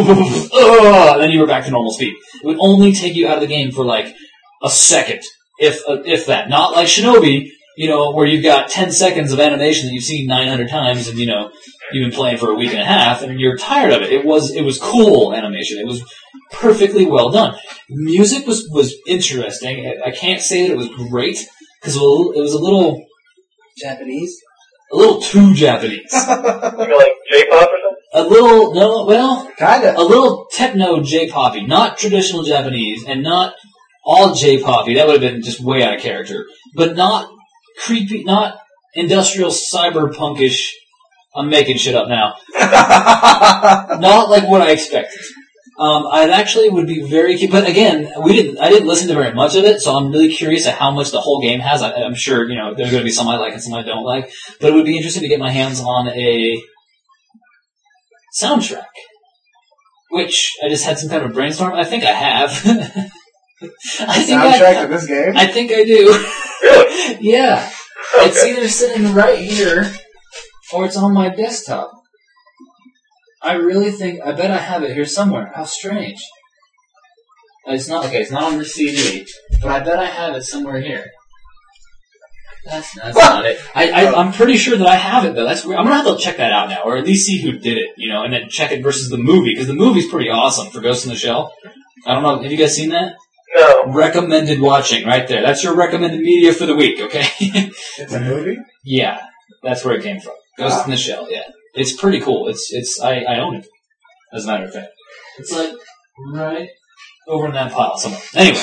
oh, and then you were back to normal speed. It would only take you out of the game for like a second, if uh, if that. Not like Shinobi, you know, where you've got ten seconds of animation that you've seen nine hundred times, and you know, you've been playing for a week and a half, and you're tired of it. It was it was cool animation. It was perfectly well done. Music was was interesting. I can't say that it was great because it was a little Japanese? a little too Japanese. You mean like J-pop or something? A little no, well, Kinda. a little techno J-poppy, not traditional Japanese, and not all J-poppy. That would have been just way out of character. But not creepy, not industrial cyberpunkish. I'm making shit up now. Not like what I expected. Um, I actually would be very, but again, we didn't. I didn't listen to very much of it, so I'm really curious at how much the whole game has. I, I'm sure you know there's going to be some I like and some I don't like, but it would be interesting to get my hands on a soundtrack, which I just had some kind of brainstorm. I think I have. I think Soundtrack I, to this game? I think I do. Really? Yeah, Okay. it's either sitting right here or it's on my desktop. I really think, I bet I have it here somewhere. How strange. It's not, okay, it's not on the C D, but I bet I have it somewhere here. That's, that's not it. I, I, I'm pretty sure that I have it, though. That's weird. I'm going to have to check that out now, or at least see who did it, you know, and then check it versus the movie, because the movie's pretty awesome for Ghost in the Shell. I don't know. Have you guys seen that? No. Recommended watching, right there. That's your recommended media for the week, okay? It's a movie? Yeah, that's where it came from. Ghost Wow. in the Shell, yeah. It's pretty cool. It's, it's, I, I own it, as a matter of fact. It's like, right over in that pile somewhere. Anyway.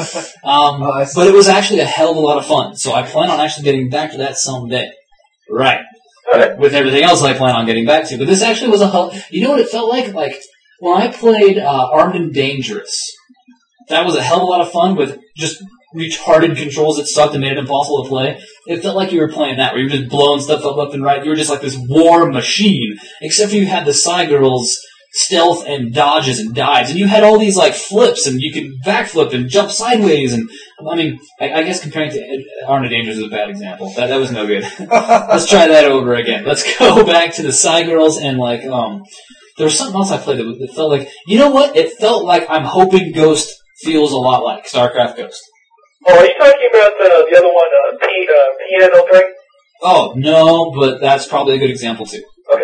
um, Oh, I see. but it was actually a hell of a lot of fun, so I plan on actually getting back to that someday. Right. Alright. With everything else I plan on getting back to. But this actually was a hell, you know what it felt like? Like, when I played, uh, Armed and Dangerous, that was a hell of a lot of fun with just retarded controls that sucked and made it impossible to play. It felt like you were playing that, where you were just blowing stuff up left and right. You were just like this war machine, except for you had the Psy-Girls stealth and dodges and dives, and you had all these like flips, and you could backflip and jump sideways, and I mean, I, I guess comparing to Armed and Dangerous is a bad example. That that was no good. Let's try that over again. Let's go back to the Psy-Girls and like um, there was something else I played that, that felt like, you know what? It felt like I'm hoping Ghost feels a lot like StarCraft Ghost. Oh, are you talking about uh, the other one, uh, P, uh, Piano Thing? Oh no, but that's probably a good example too. Okay.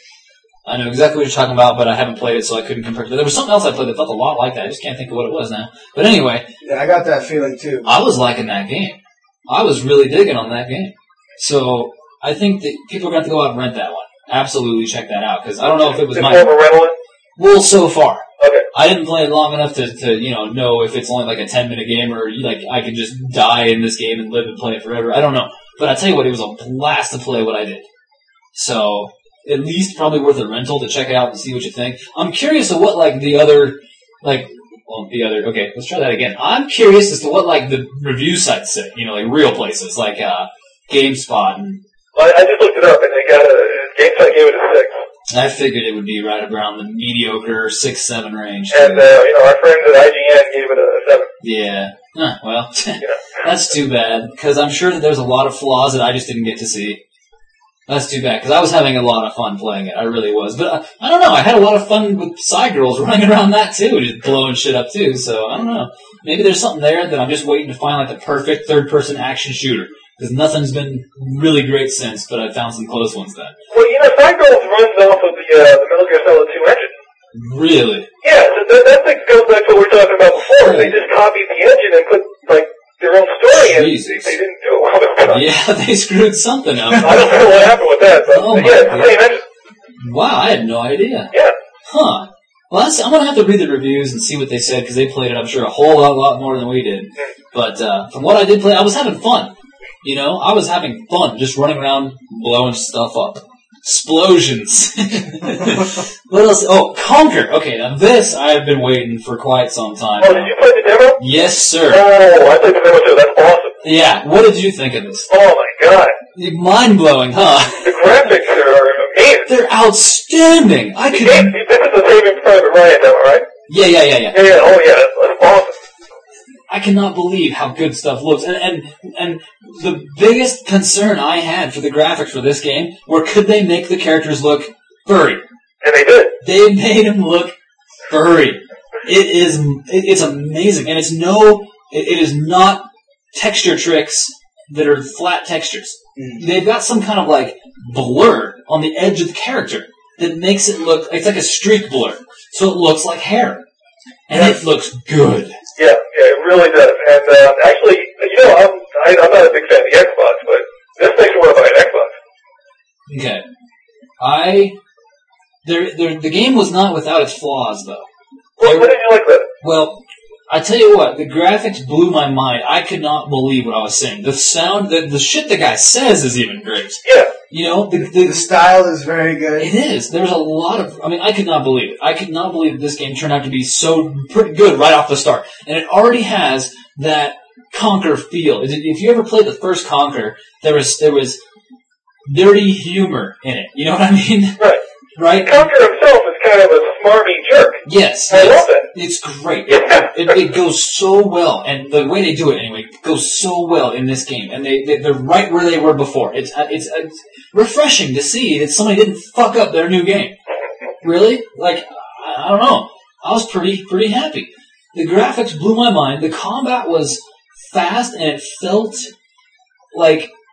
I know exactly what you're talking about, but I haven't played it, so I couldn't compare. But there was something else I played that felt a lot like that. I just can't think of what it was now. But anyway, Yeah, I got that feeling too. I was liking that game. I was really digging on that game. So I think that people are going to have to go out and rent that one. Absolutely check that out, because I don't know if it was It's my... more of a rental? Well, so far. Okay. I didn't play it long enough to, to, you know, know if it's only like a ten minute game or like I could just die in this game and live and play it forever. I don't know. But I tell you what, it was a blast to play what I did. So, at least probably worth a rental to check it out and see what you think. I'm curious of what like the other, like, well, the other, okay, let's try that again. I'm curious as to what like the review sites say, you know, like real places, like, uh, GameSpot and I, I just looked it up, and they got a, GameSpot gave it a six. I figured it would be right around the mediocre six seven range. And, uh, you know, our friends at I G N gave it a seven. Yeah. Huh, well, Yeah. that's too bad, because I'm sure that there's a lot of flaws that I just didn't get to see. That's too bad, because I was having a lot of fun playing it. I really was. But uh, I don't know, I had a lot of fun with Psy-Girls running around that too, just blowing shit up too, so I don't know. Maybe there's something there that I'm just waiting to find like the perfect third-person action shooter. Because nothing's been really great since, but I've found some close ones then. Well, you know, Psy-Girls runs off of the, uh, the Metal Gear Solid two engine. Really? Yeah, so that, that thing goes back to what we were talking about before. They just copied the engine and put, like, their own story in. Jesus. They didn't do it well this time. Yeah, they screwed something up. I don't know what happened with that, but Oh my yeah, it's the God. same engine. Wow, I had no idea. Yeah. Huh. Well, that's, I'm going to have to read the reviews and see what they said, because they played it, I'm sure, a whole lot, lot more than we did. But uh, from what I did play, I was having fun. You know, I was having fun just running around blowing stuff up. Explosions. What else? Oh, Conquer. Okay, now this I've been waiting for quite some time. Oh, now. did you play the demo? Yes, sir. Oh, I played the demo too. That's awesome. Yeah, what did you think of this? Oh my god. Mind-blowing, huh? The graphics are amazing. They're outstanding. I The could... game, this is the Saving Private Ryan demo, right? Yeah, yeah, yeah, yeah. Yeah, yeah, oh yeah, that's, that's awesome. I cannot believe how good stuff looks. And, and and the biggest concern I had for the graphics for this game were, could they make the characters look furry? And they did. They made them look furry. It is, it, it's amazing. And it's no, it, it is not texture tricks that are flat textures. Mm. They've got some kind of like blur on the edge of the character that makes it look, it's like a streak blur. So it looks like hair. And Yeah. it looks good. Yeah, yeah, it really does. And uh, actually, you know, I'm I, I'm not a big fan of the Xbox, but this makes me want to buy an Xbox. Okay. I, there, there, the game was not without its flaws though. What, what did you like about it? Well, I tell you what, the graphics blew my mind. I could not believe what I was seeing. The sound, the, the shit the guy says is even great. Yeah. You know, the, The the, style is very good. it is. There's a lot of, I mean, I could not believe it. I could not believe that this game turned out to be so pretty good right off the start. And it already has that Conquer feel. If you ever played the first Conquer, there was, there was dirty humor in it. You know what I mean? Right. Right? Conquer himself is kind of a smarmy jerk. Yes. I yes. love that. It's great. Yeah. It, it goes so well, and the way they do it anyway goes so well in this game, and they, they they're right where they were before. It's it's, it's refreshing to see that somebody didn't fuck up their new game. Really? Like I, I don't know. I was pretty pretty happy. The graphics blew my mind. The combat was fast, and it felt like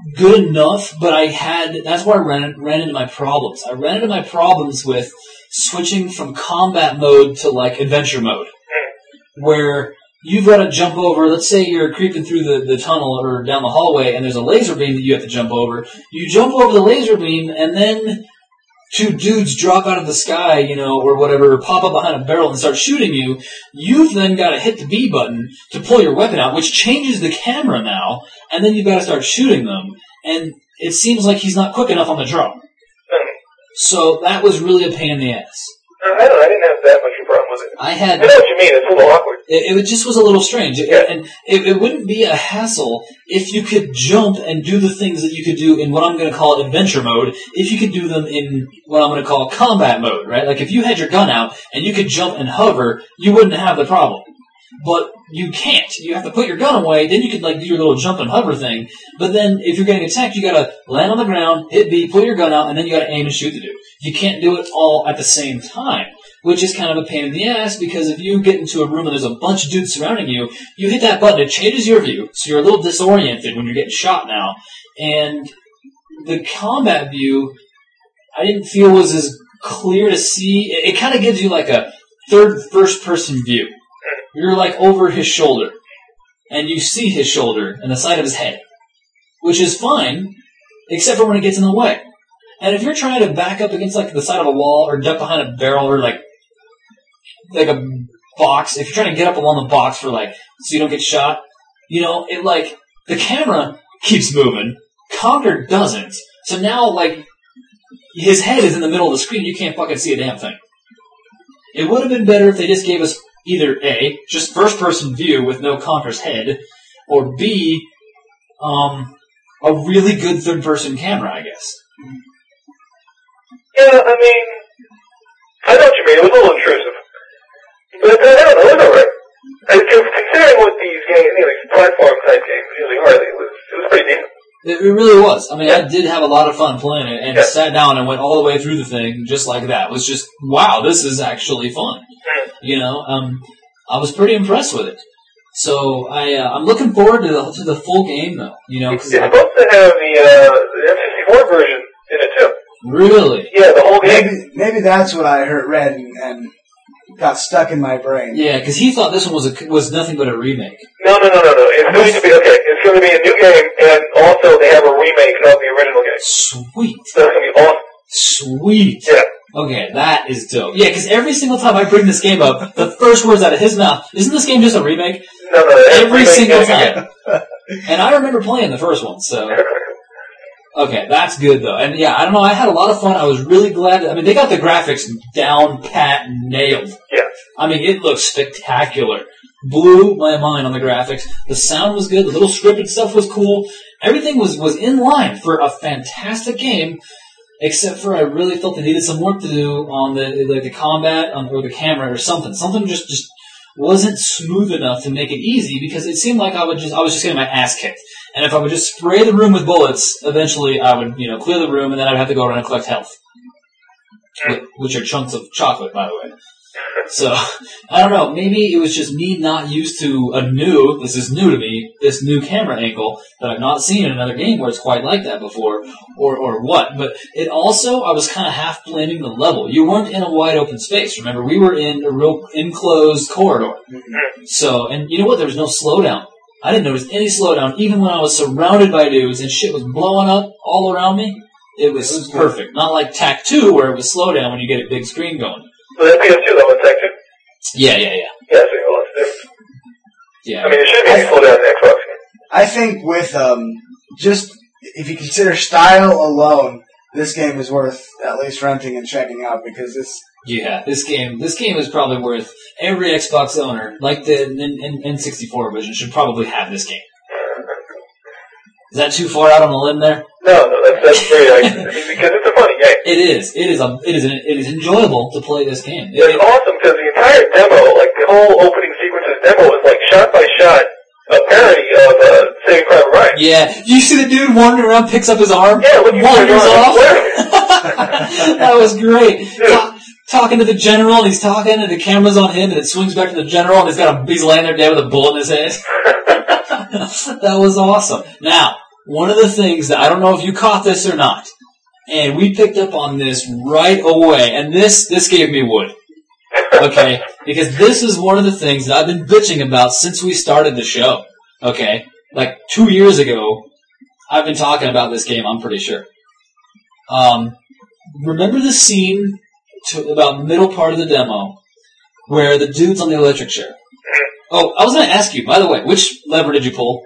good enough, but I had, that's where I ran, ran into my problems. I ran into my problems with switching from combat mode to, like, adventure mode. Where you've got to jump over, let's say you're creeping through the, the tunnel or down the hallway and there's a laser beam that you have to jump over. You jump over the laser beam and then two dudes drop out of the sky, you know, or whatever, pop up behind a barrel and start shooting you. You've then got to hit the B button to pull your weapon out, which changes the camera now, and then you've got to start shooting them. And it seems like he's not quick enough on the draw. So that was really a pain in the ass. I don't know, I didn't have that much of a problem with it. I had. I know what you mean, it's a little awkward. It, it just was a little strange. It, yeah. And it, it wouldn't be a hassle if you could jump and do the things that you could do in what I'm going to call adventure mode, if you could do them in what I'm going to call combat mode, right? Like if you had your gun out and you could jump and hover, you wouldn't have the problem. But you can't. You have to put your gun away, then you could like do your little jump and hover thing. But then if you're getting attacked, you gotta land on the ground, hit B, pull your gun out, and then you gotta aim and shoot the dude. You can't do it all at the same time, which is kind of a pain in the ass because if you get into a room and there's a bunch of dudes surrounding you, you hit that button, it changes your view, so you're a little disoriented when you're getting shot now. And the combat view, I didn't feel was as clear to see. It, it kind of gives you like a third first person view. You're like over his shoulder, and you see his shoulder and the side of his head, which is fine, except for when it gets in the way. And if you're trying to back up against like the side of a wall or duck behind a barrel or like like a box, if you're trying to get up along the box for like so you don't get shot, you know, it like the camera keeps moving, Conker doesn't. So now like his head is in the middle of the screen, you can't fucking see a damn thing. It would have been better if they just gave us either A, just first-person view with no Conker's head, or B, um, a really good third-person camera, I guess. Yeah, I mean, I know what you mean. It was a little intrusive. But I don't know, it was alright. Considering what these games, you know, these platform-type games usually are, it was, it was pretty decent. It, it really was. I mean, yeah. I did have a lot of fun playing it, and yeah. sat down and went all the way through the thing just like that. It was just, wow, this is actually fun. You know, um, I was pretty impressed with it. So I, uh, I'm looking forward to the, to the full game, though. You know, it's supposed to have the, uh, the N sixty-four version in it too. Really? Yeah, the whole game. Maybe, maybe that's what I heard read and, and got stuck in my brain. Yeah, because he thought this one was a, was nothing but a remake. No, no, no, no, no. It's going to be okay. It's going to be a new game, and also they have a remake of the original game. Sweet. So it's going to be awesome. Sweet. Yeah. Okay, that is dope. Yeah, because every single time I bring this game up, the first words out of his mouth, isn't this game just a remake? No, no, every single time. And I remember playing the first one, so. Okay, that's good though. And yeah, I don't know, I had a lot of fun. I was really glad. I mean, they got the graphics down, pat, nailed. Yeah. I mean, it looks spectacular. Blew my mind on the graphics. The sound was good. The little scripted stuff was cool. Everything was, was in line for a fantastic game. Except for I really felt they needed some work to do on the like the combat um, or the camera or something. Something just, just wasn't smooth enough to make it easy because it seemed like I would just I was just getting my ass kicked. And if I would just spray the room with bullets, eventually I would you know clear the room and then I'd have to go around and collect health, which are chunks of chocolate, by the way. So, I don't know, maybe it was just me not used to a new, this is new to me, this new camera angle that I've not seen in another game where it's quite like that before, or or what. But it also, I was kind of half blaming the level. You weren't in a wide open space, remember? We were in a real enclosed corridor. So, and you know what? There was no slowdown. I didn't notice any slowdown, even when I was surrounded by dudes and shit was blowing up all around me. It was, it was perfect. Not like T A C two where it was slowdown when you get a big screen going. So that's P S two, though, in Tech two? Yeah, yeah, yeah. Yeah, so you know, it's different. Yeah. I mean, it should be slow down in the Xbox game. I think with, um, just, if you consider style alone, this game is worth at least renting and checking out because it's... Yeah, this game, this game is probably worth, every Xbox owner, like the N sixty-four version, should probably have this game. Is that too far out on the limb there? No, no, that's, that's very nice. I mean, because it's a funny game. It is. It is. A, it is. An, it is enjoyable to play this game. It, it's it, awesome because the entire demo, like the whole opening sequence of the demo, is like shot by shot a parody of uh, Saving Private Ryan. Yeah. You see the dude wandering around, picks up his arm, yeah, wanders off. That was great. Talk, talking to the general, and he's talking, and the camera's on him, and it swings back to the general, and he's got a, he's laying there dead with a bullet in his head. That was awesome. Now, one of the things that I don't know if you caught this or not, and we picked up on this right away, and this this gave me wood. Okay, because this is one of the things that I've been bitching about since we started the show. Okay, like two years ago, I've been talking about this game. I'm pretty sure. Um, remember the scene to about middle part of the demo where the dude's on the electric chair? Oh, I was going to ask you, by the way, which lever did you pull?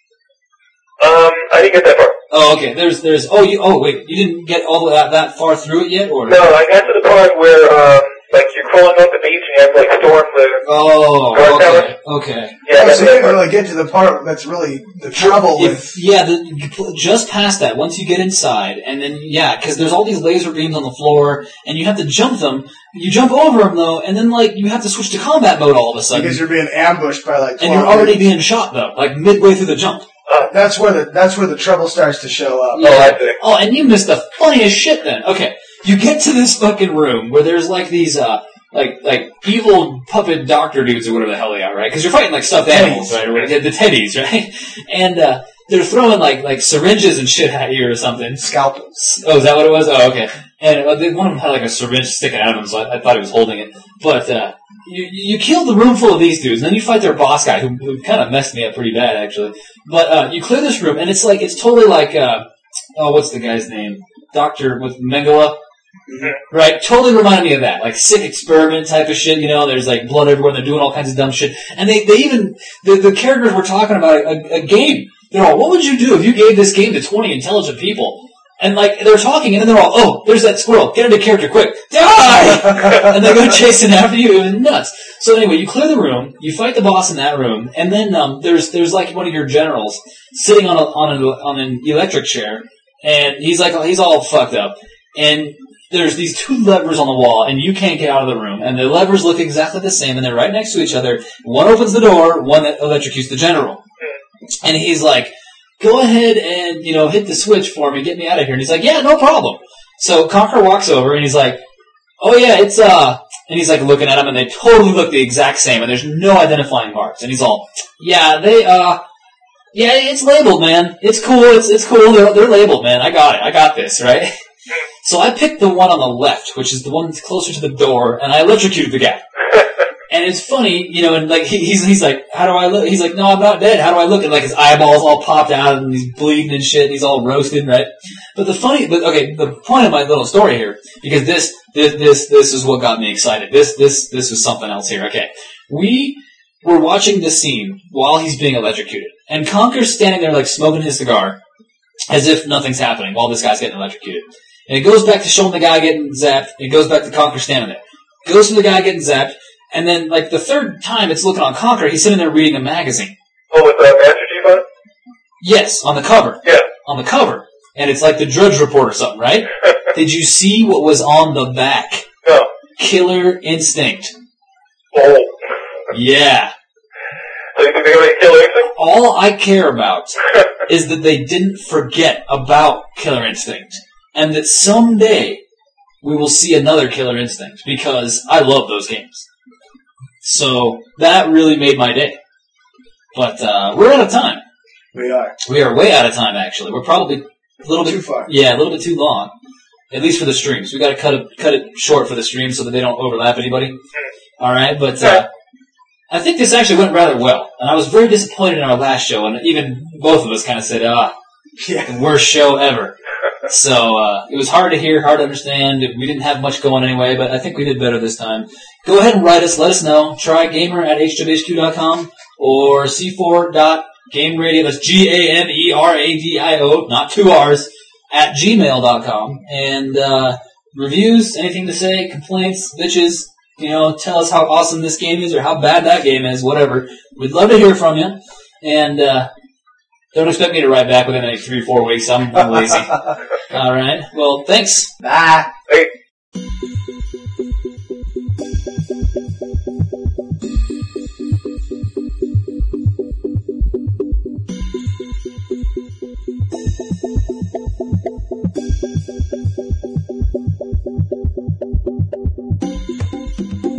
Um, I didn't get that far. Oh, okay. There's, there's. Oh, you. Oh, wait. You didn't get all the way that, that far through it yet, or no? I got to the part where, um, like you're crawling up the beach and you have to like storm the. Oh, guard okay. tower. Okay. Yeah, I Oh, got so to you that didn't part. really get to the part that's really the trouble If, with. yeah, the, you pl- just past that, once you get inside, and then, yeah, because there's all these laser beams on the floor, and you have to jump them. You jump over them, though, and then, like, you have to switch to combat mode all of a sudden. Because you're being ambushed by like. And you're twelve already dudes. being shot, though, like, midway through the jump. That's where the that's where the trouble starts to show up. Oh, I see. Oh, and you missed the funniest shit then. Okay, you get to this fucking room where there's, like, these, uh, like, like, evil puppet doctor dudes or whatever the hell they are, right? Because you're fighting, like, stuffed animals, right? Or whatever, the teddies, right? And, uh, they're throwing, like, like, syringes and shit at you or something. Scalpels. Oh, is that what it was? Oh, okay. And uh, they- one of them had, like, a syringe sticking out of him, so I, I thought he was holding it. But, uh, you, you kill the room full of these dudes, and then you fight their boss guy, who, who kind of messed me up pretty bad, actually. But, uh, you clear this room, and it's like, it's totally like, uh, oh, what's the guy's name? Doctor with Mengele? Right? Totally reminded me of that. Like, sick experiment type of shit, you know, there's like blood everywhere, they're doing all kinds of dumb shit. And they, they even, the, the characters were talking about a, a game. They're all, what would you do if you gave this game to twenty intelligent people? And like, they're talking, and then they're all, oh, there's that squirrel, get into character quick, die! And they go chasing after you, it was nuts. So anyway, you clear the room, you fight the boss in that room, and then, um, there's, there's like one of your generals sitting on a, on a, on an electric chair, and he's like, he's all fucked up. And there's these two levers on the wall, and you can't get out of the room. And the levers look exactly the same, and they're right next to each other. One opens the door, one that electrocutes the general. And he's like, go ahead and, you know, hit the switch for me, get me out of here. And he's like, yeah, no problem. So Conker walks over, and he's like, oh yeah, it's, uh, and he's like looking at them, and they totally look the exact same, and there's no identifying marks. And he's all, yeah, they, uh, yeah, it's labeled, man. It's cool, it's, it's cool, they're, they're labeled, man. I got it, I got this, right? So I picked the one on the left, which is the one that's closer to the door, and I electrocuted the guy. And it's funny, you know, and like he, he's he's like, how do I look? He's like, no, I'm not dead. How do I look? And like his eyeballs all popped out, and he's bleeding and shit. And he's all roasted, right? But the funny, but okay, the point of my little story here, because this this this this is what got me excited. This this this was something else here. Okay, we were watching this scene while he's being electrocuted, and Conker's standing there like smoking his cigar, as if nothing's happening while this guy's getting electrocuted. And it goes back to showing the guy getting zapped. And it goes back to Conker standing there. Goes to the guy getting zapped. And then, like, the third time it's looking on Conker, he's sitting there reading a magazine. Oh, with uh, Master Chief on it? Yes, on the cover. Yeah. On the cover. And it's like the Drudge Report or something, right? Did you see what was on the back? No. Killer Instinct. Oh. Yeah. So you think they're going to kill anything? All I care about is that they didn't forget about Killer Instinct. And that someday we will see another Killer Instinct, because I love those games. So that really made my day. But uh, we're out of time. We are. We are way out of time, actually. We're probably a little bit Too far. Yeah, a little bit too long. At least for the streams. We got to cut it cut it short for the stream so that they don't overlap anybody. All right, but uh, I think this actually went rather well, and I was very disappointed in our last show, and even both of us kind of said, "Ah, Yeah. the worst show ever." So uh, it was hard to hear, hard to understand. We didn't have much going anyway, but I think we did better this time. Go ahead and write us. Let us know. Try gamer at h w h q dot com or c four dot game radio. That's G A M E R A D I O, not two R's, at gmail dot com. And uh, reviews, anything to say, complaints, bitches, you know, tell us how awesome this game is or how bad that game is, whatever. We'd love to hear from you. And uh, don't expect me to write back within like three or four weeks. I'm, I'm lazy. All right. Well, thanks. Bye. Hey. Thank you.